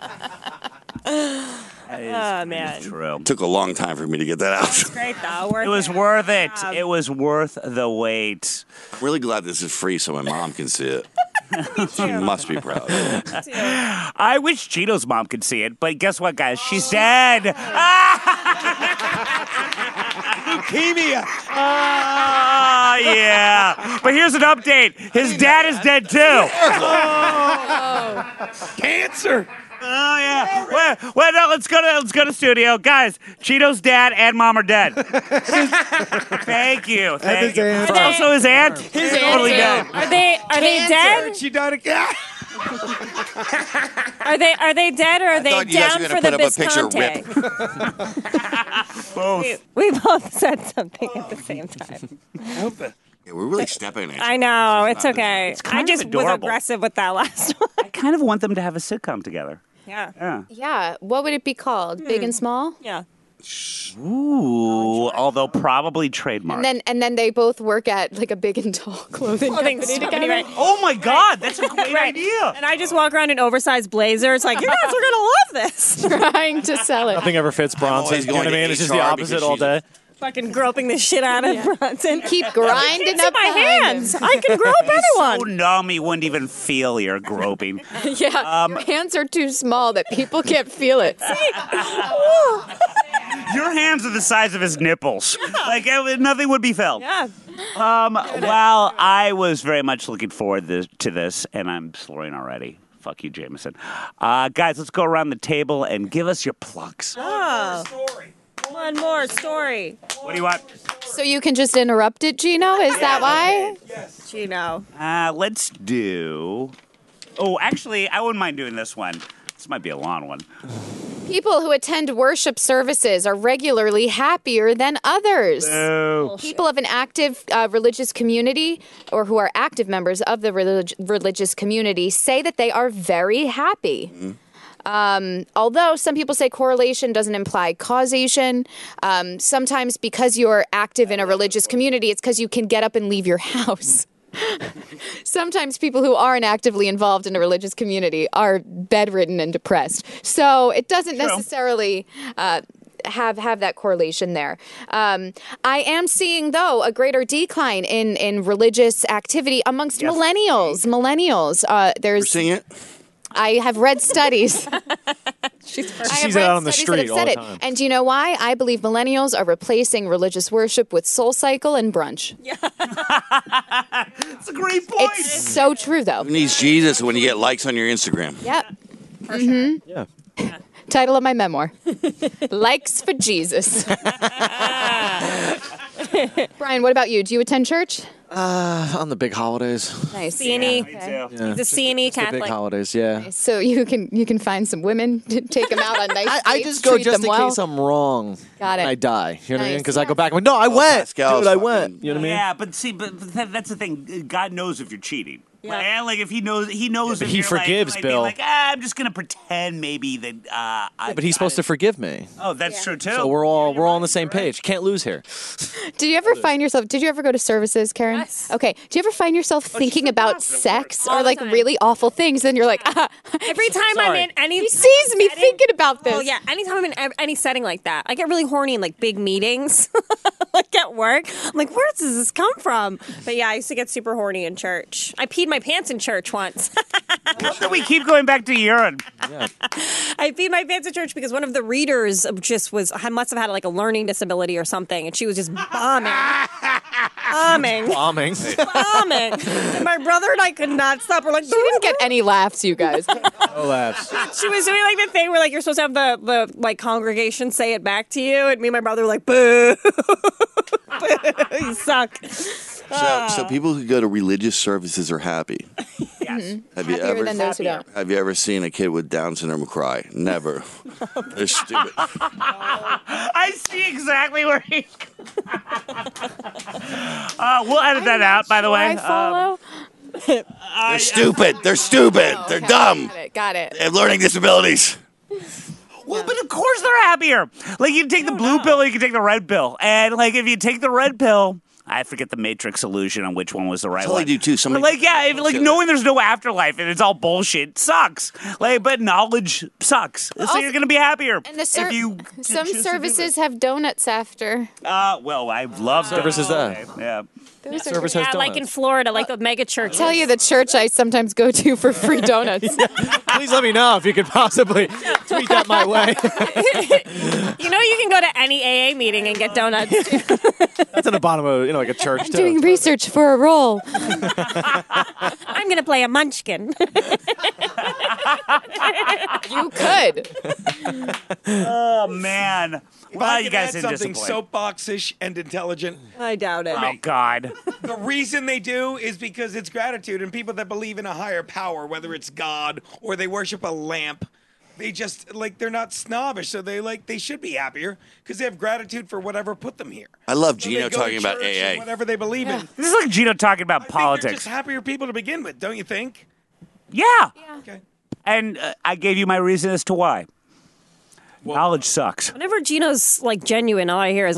Speaker 3: That is
Speaker 17: Oh man.
Speaker 3: true.
Speaker 13: Took a long time for me to get that out.
Speaker 17: It's great though. Worth
Speaker 3: It was
Speaker 17: it.
Speaker 3: worth it.
Speaker 17: Um,
Speaker 3: It was worth the wait.
Speaker 13: I'm really glad this is free so my mom can see it. She must be proud.
Speaker 3: I wish Cheeto's mom could see it, but guess what, guys? She's dead.
Speaker 6: Leukemia.
Speaker 3: Ah, yeah. But here's an update. His dad is dead too.
Speaker 6: Cancer.
Speaker 3: Oh yeah. Well, well, no. Let's go to let's go to studio, guys. Cheeto's dad and mom are dead. Thank you. Thank
Speaker 15: his
Speaker 3: you.
Speaker 15: aunt.
Speaker 3: Also, his aunt.
Speaker 6: His
Speaker 3: totally dead.
Speaker 17: Are they are they dead?
Speaker 6: She died again.
Speaker 17: Are they are they dead or are they
Speaker 13: thought you guys
Speaker 17: down
Speaker 13: were
Speaker 17: for
Speaker 13: gonna
Speaker 17: the
Speaker 13: put up a picture of
Speaker 17: Visconti?
Speaker 3: Both.
Speaker 17: We, we both said something at the same time.
Speaker 13: Yeah, we're really stepping it.
Speaker 17: I know. It's okay.
Speaker 3: kind
Speaker 17: I
Speaker 3: of
Speaker 17: just was
Speaker 3: adorable.
Speaker 17: aggressive with that last one.
Speaker 3: I kind of want them to have a sitcom together.
Speaker 17: Yeah.
Speaker 3: Yeah.
Speaker 4: Yeah. What would it be called? Big and Small?
Speaker 17: Yeah.
Speaker 3: Ooh, although probably trademark.
Speaker 4: And then and then they both work at like a Big and Tall clothing
Speaker 17: Clothing
Speaker 4: company
Speaker 17: company,
Speaker 4: together.
Speaker 17: right.
Speaker 3: Oh my God, that's a great
Speaker 17: Right.
Speaker 3: idea.
Speaker 17: And I just walk around in oversized blazers, like, you guys are gonna love this.
Speaker 4: Trying to sell it.
Speaker 14: Nothing ever fits Bronson.
Speaker 13: always
Speaker 14: You know what I
Speaker 13: going to
Speaker 14: mean? It's just
Speaker 13: H
Speaker 14: the
Speaker 13: R
Speaker 14: opposite
Speaker 13: because
Speaker 14: all
Speaker 13: she's-
Speaker 14: day.
Speaker 17: Fucking groping the shit out of Bronson.
Speaker 4: Keep grinding
Speaker 17: It's
Speaker 4: up
Speaker 17: in my
Speaker 4: behind
Speaker 17: hands.
Speaker 4: him.
Speaker 17: I can grope
Speaker 3: So
Speaker 17: anyone.
Speaker 3: numb, he wouldn't even feel your groping.
Speaker 4: Yeah,
Speaker 3: Um,
Speaker 4: your hands are too small that people can't feel it.
Speaker 3: Your hands are the size of his nipples. Like it- nothing would be felt.
Speaker 17: Yeah.
Speaker 3: Um, well, I was very much looking forward this, to this, and I'm slurring already. Fuck you, Jameson. Uh, guys, let's go around the table and give us your plugs.
Speaker 17: Oh. One more story.
Speaker 3: What do you want?
Speaker 4: So you can just interrupt it, Gino? Is that why?
Speaker 17: Gino.
Speaker 3: Uh, let's do. Oh, actually, I wouldn't mind doing this one. This might be a long one.
Speaker 4: People who attend worship services are regularly happier than others.
Speaker 3: Boo.
Speaker 4: People of an active uh, religious community or who are active members of the relig- religious community say that they are very happy.
Speaker 13: Mm-hmm.
Speaker 4: Um, although some people say correlation doesn't imply causation, um, sometimes because you're active in a religious community, it's because you can get up and leave your house. Sometimes people who aren't actively involved in a religious community are bedridden and depressed. So it doesn't
Speaker 3: True.
Speaker 4: necessarily uh, have have that correlation there. Um, I am seeing, though, a greater decline in, in religious activity amongst
Speaker 3: Yes.
Speaker 4: millennials. Millennials. Uh,
Speaker 13: We're
Speaker 4: there's.
Speaker 13: seeing it.
Speaker 4: I have read studies.
Speaker 17: She's
Speaker 4: I have
Speaker 14: sees
Speaker 4: read
Speaker 14: it out on the
Speaker 4: studies that have
Speaker 14: street all
Speaker 4: said
Speaker 14: the
Speaker 4: it.
Speaker 14: time.
Speaker 4: And do you know why? I believe millennials are replacing religious worship with Soul Cycle and brunch.
Speaker 3: That's a great point.
Speaker 4: It's so true, though.
Speaker 13: Who needs Jesus when you get likes on your Instagram?
Speaker 4: Yep. hmm
Speaker 14: Yeah.
Speaker 4: Title of my memoir: Likes for Jesus. Brian, what about you? Do you attend church?
Speaker 14: Uh, on the big holidays.
Speaker 4: Nice.
Speaker 17: C and E.
Speaker 14: Yeah.
Speaker 17: He's a C and E
Speaker 14: It's the big
Speaker 17: Catholic.
Speaker 14: holidays, yeah.
Speaker 4: So you can you can find some women to take them out on nice
Speaker 14: I, I
Speaker 4: dates,
Speaker 14: just go
Speaker 4: treat
Speaker 14: just
Speaker 4: them
Speaker 14: in
Speaker 4: well.
Speaker 14: case I'm wrong.
Speaker 4: Got it.
Speaker 14: And I die. You know what I mean?
Speaker 4: Nice.
Speaker 14: Because I go back and go, no, I went.
Speaker 13: Pascal's
Speaker 14: Dude, I
Speaker 13: fucking-
Speaker 14: went. You know what I mean?
Speaker 3: Yeah, but see, but but that, that's the thing. God knows if you're cheating. Yeah. Like if he knows, he knows.
Speaker 14: but
Speaker 3: if
Speaker 14: he
Speaker 3: you're
Speaker 14: forgives,
Speaker 3: like, being
Speaker 14: Bill.
Speaker 3: Like, ah, I'm just gonna pretend maybe that. Uh, I,
Speaker 14: Yeah, but he's supposed to forgive me.
Speaker 3: Oh, that's true too.
Speaker 14: So we're all we're all on the same page. Can't lose here.
Speaker 4: Did you ever find yourself? Did you ever go to services, Karen?
Speaker 17: Yes.
Speaker 4: Okay. Do you ever find yourself thinking about sex
Speaker 17: All
Speaker 4: or
Speaker 17: the
Speaker 4: like
Speaker 17: time.
Speaker 4: really awful things, and you're like, ah,
Speaker 17: Every time I'm
Speaker 14: Sorry.
Speaker 17: in any
Speaker 4: he sees me
Speaker 17: setting-
Speaker 4: thinking about this.
Speaker 17: Oh yeah, anytime I'm in ev- any setting like that, I get really horny in like big meetings, like at work. I'm like, where does this come from? But yeah, I used to get super horny in church. I peed my pants in church once.
Speaker 3: How do we keep going back to urine?
Speaker 17: I peed my pants in church because one of the readers just was I must have had like a learning disability or something, and she was just bombing, bombing,
Speaker 14: Bombing.
Speaker 17: bombing. And my brother and I could not stop. We're like,
Speaker 4: She didn't get any laughs, you guys.
Speaker 14: No laughs.
Speaker 17: She was doing like the thing where like you're supposed to have the, the like congregation say it back to you, and me and my brother were like, boo, boo, you suck.
Speaker 13: So, so people who go to religious services are happy.
Speaker 3: Yes.
Speaker 13: Have you
Speaker 4: Happier
Speaker 13: ever
Speaker 4: than those who don't.
Speaker 13: have you ever seen a kid with Down syndrome cry? Never. They're stupid.
Speaker 3: I see exactly where he's. uh, we'll edit that out, by the way.
Speaker 4: I follow.
Speaker 13: They're stupid. They're stupid. They're
Speaker 4: Okay,
Speaker 13: dumb.
Speaker 4: Got it. Got it.
Speaker 13: They have learning disabilities.
Speaker 3: Well, but of course they're happier. Like you can take the blue pill, or you can take the red pill, and like if you take the red pill. I forget the Matrix illusion on which one was the right
Speaker 13: That's all
Speaker 3: one.
Speaker 13: I do too. Somebody
Speaker 3: But like, yeah, if, like knowing there's no afterlife and it's all bullshit sucks. Like, but knowledge sucks. So
Speaker 4: Also-
Speaker 3: you're gonna be happier
Speaker 4: And the ser-
Speaker 3: if you
Speaker 4: some
Speaker 3: choose to do
Speaker 4: services have donuts after.
Speaker 3: it. Uh, well, I love
Speaker 14: Service is that?
Speaker 3: Yeah.
Speaker 4: Those are
Speaker 14: Service
Speaker 4: great.
Speaker 14: has
Speaker 17: Yeah, like in
Speaker 14: donuts.
Speaker 17: Florida, like the mega church.
Speaker 4: Tell you the church I sometimes go to for free donuts.
Speaker 14: Please let me know if you could possibly tweet that my way.
Speaker 17: You know, you can go to any A A meeting and get donuts.
Speaker 14: That's in the bottom of you know like a church
Speaker 4: I'm
Speaker 14: too.
Speaker 4: doing research for a role.
Speaker 17: I'm gonna play a munchkin.
Speaker 4: You could.
Speaker 3: Oh man.
Speaker 6: If
Speaker 3: Well,
Speaker 6: I
Speaker 3: you
Speaker 6: can
Speaker 3: guys
Speaker 6: add
Speaker 3: didn't
Speaker 6: something
Speaker 3: disappoint.
Speaker 6: soapboxish and intelligent,
Speaker 17: I doubt it.
Speaker 3: Oh God.
Speaker 6: the reason they do is because it's gratitude, and people that believe in a higher power, whether it's God or they worship a lamp, they just like they're not snobbish, so they like they should be happier because they have gratitude for whatever put them here.
Speaker 13: I love
Speaker 6: So they
Speaker 13: Gino
Speaker 6: go to
Speaker 13: talking about
Speaker 6: church
Speaker 13: A
Speaker 6: and
Speaker 13: A.
Speaker 6: whatever they believe in.
Speaker 3: This is like Gino talking about
Speaker 6: I think they're
Speaker 3: politics.
Speaker 6: just happier people to begin with, don't you think?
Speaker 3: Yeah.
Speaker 6: Okay.
Speaker 3: And uh, I gave you my reason as to why. Knowledge sucks.
Speaker 17: Whenever Gino's like genuine, all I hear is.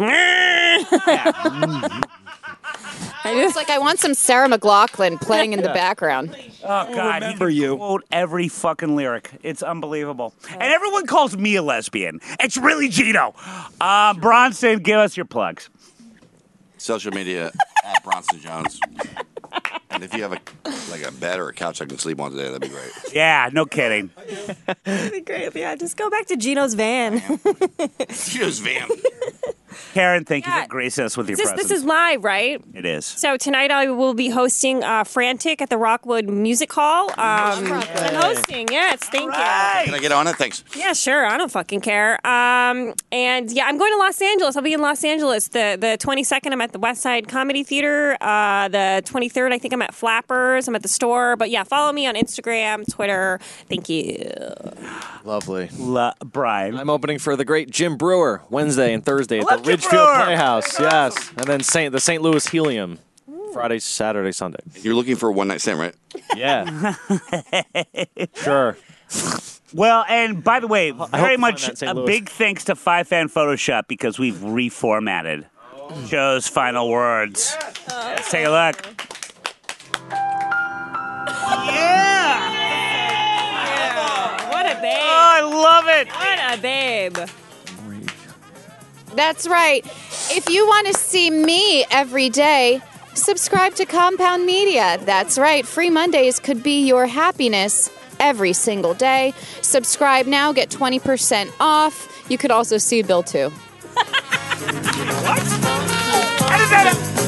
Speaker 4: It's like I want some Sarah McLachlan playing in the background.
Speaker 3: Oh God, he can quote every fucking lyric. It's unbelievable. And everyone calls me a lesbian. It's really Gino. Uh, Bronson, give us your plugs.
Speaker 13: Social media at Bronson Jones. And if you have a like a bed or a couch I can sleep on today, that'd be great.
Speaker 3: Yeah, no kidding.
Speaker 17: That'd be great. Yeah, just go back to Gino's van.
Speaker 13: Gino's van.
Speaker 3: Karen, thank you
Speaker 17: Yeah.
Speaker 3: for gracing us with your
Speaker 17: This,
Speaker 3: presence.
Speaker 17: this is live, right?
Speaker 3: It is.
Speaker 17: So tonight I will be hosting uh, Frantic at the Rockwood Music Hall. Um, I'm hosting, yes, thank you.
Speaker 13: Can I get on it? Thanks.
Speaker 17: Yeah, sure. I don't fucking care. Um, and yeah, I'm going to Los Angeles. I'll be in Los Angeles. The the twenty-second, I'm at the West Side Comedy Theater. Uh, the twenty-third, I think I'm at Flappers. I'm at the store. But yeah, follow me on Instagram, Twitter. Thank you.
Speaker 14: Lovely.
Speaker 3: La- Brian.
Speaker 14: I'm opening for the great Jim Brewer Wednesday and Thursday at
Speaker 3: love
Speaker 14: the
Speaker 3: Jim
Speaker 14: Ridgefield
Speaker 3: Brewer.
Speaker 14: Playhouse. Yes. And then Saint the Saint Louis Helium. Friday, Saturday, Sunday.
Speaker 13: You're looking for a one night stand, right?
Speaker 14: Yeah. Sure.
Speaker 3: Well, and by the way,
Speaker 14: hope
Speaker 3: very
Speaker 14: to find
Speaker 3: much
Speaker 14: that in Saint
Speaker 3: a
Speaker 14: Louis.
Speaker 3: big thanks to Five Fan Photoshop because we've reformatted Joe's final words. Let's take a look. Yeah!
Speaker 17: What a babe.
Speaker 3: Oh, I love it.
Speaker 17: What a babe.
Speaker 4: That's right. If you want to see me every day, subscribe to Compound Media. That's right. Free Mondays could be your happiness every single day. Subscribe now, get twenty percent off. You could also see Bill too.
Speaker 3: What? How does that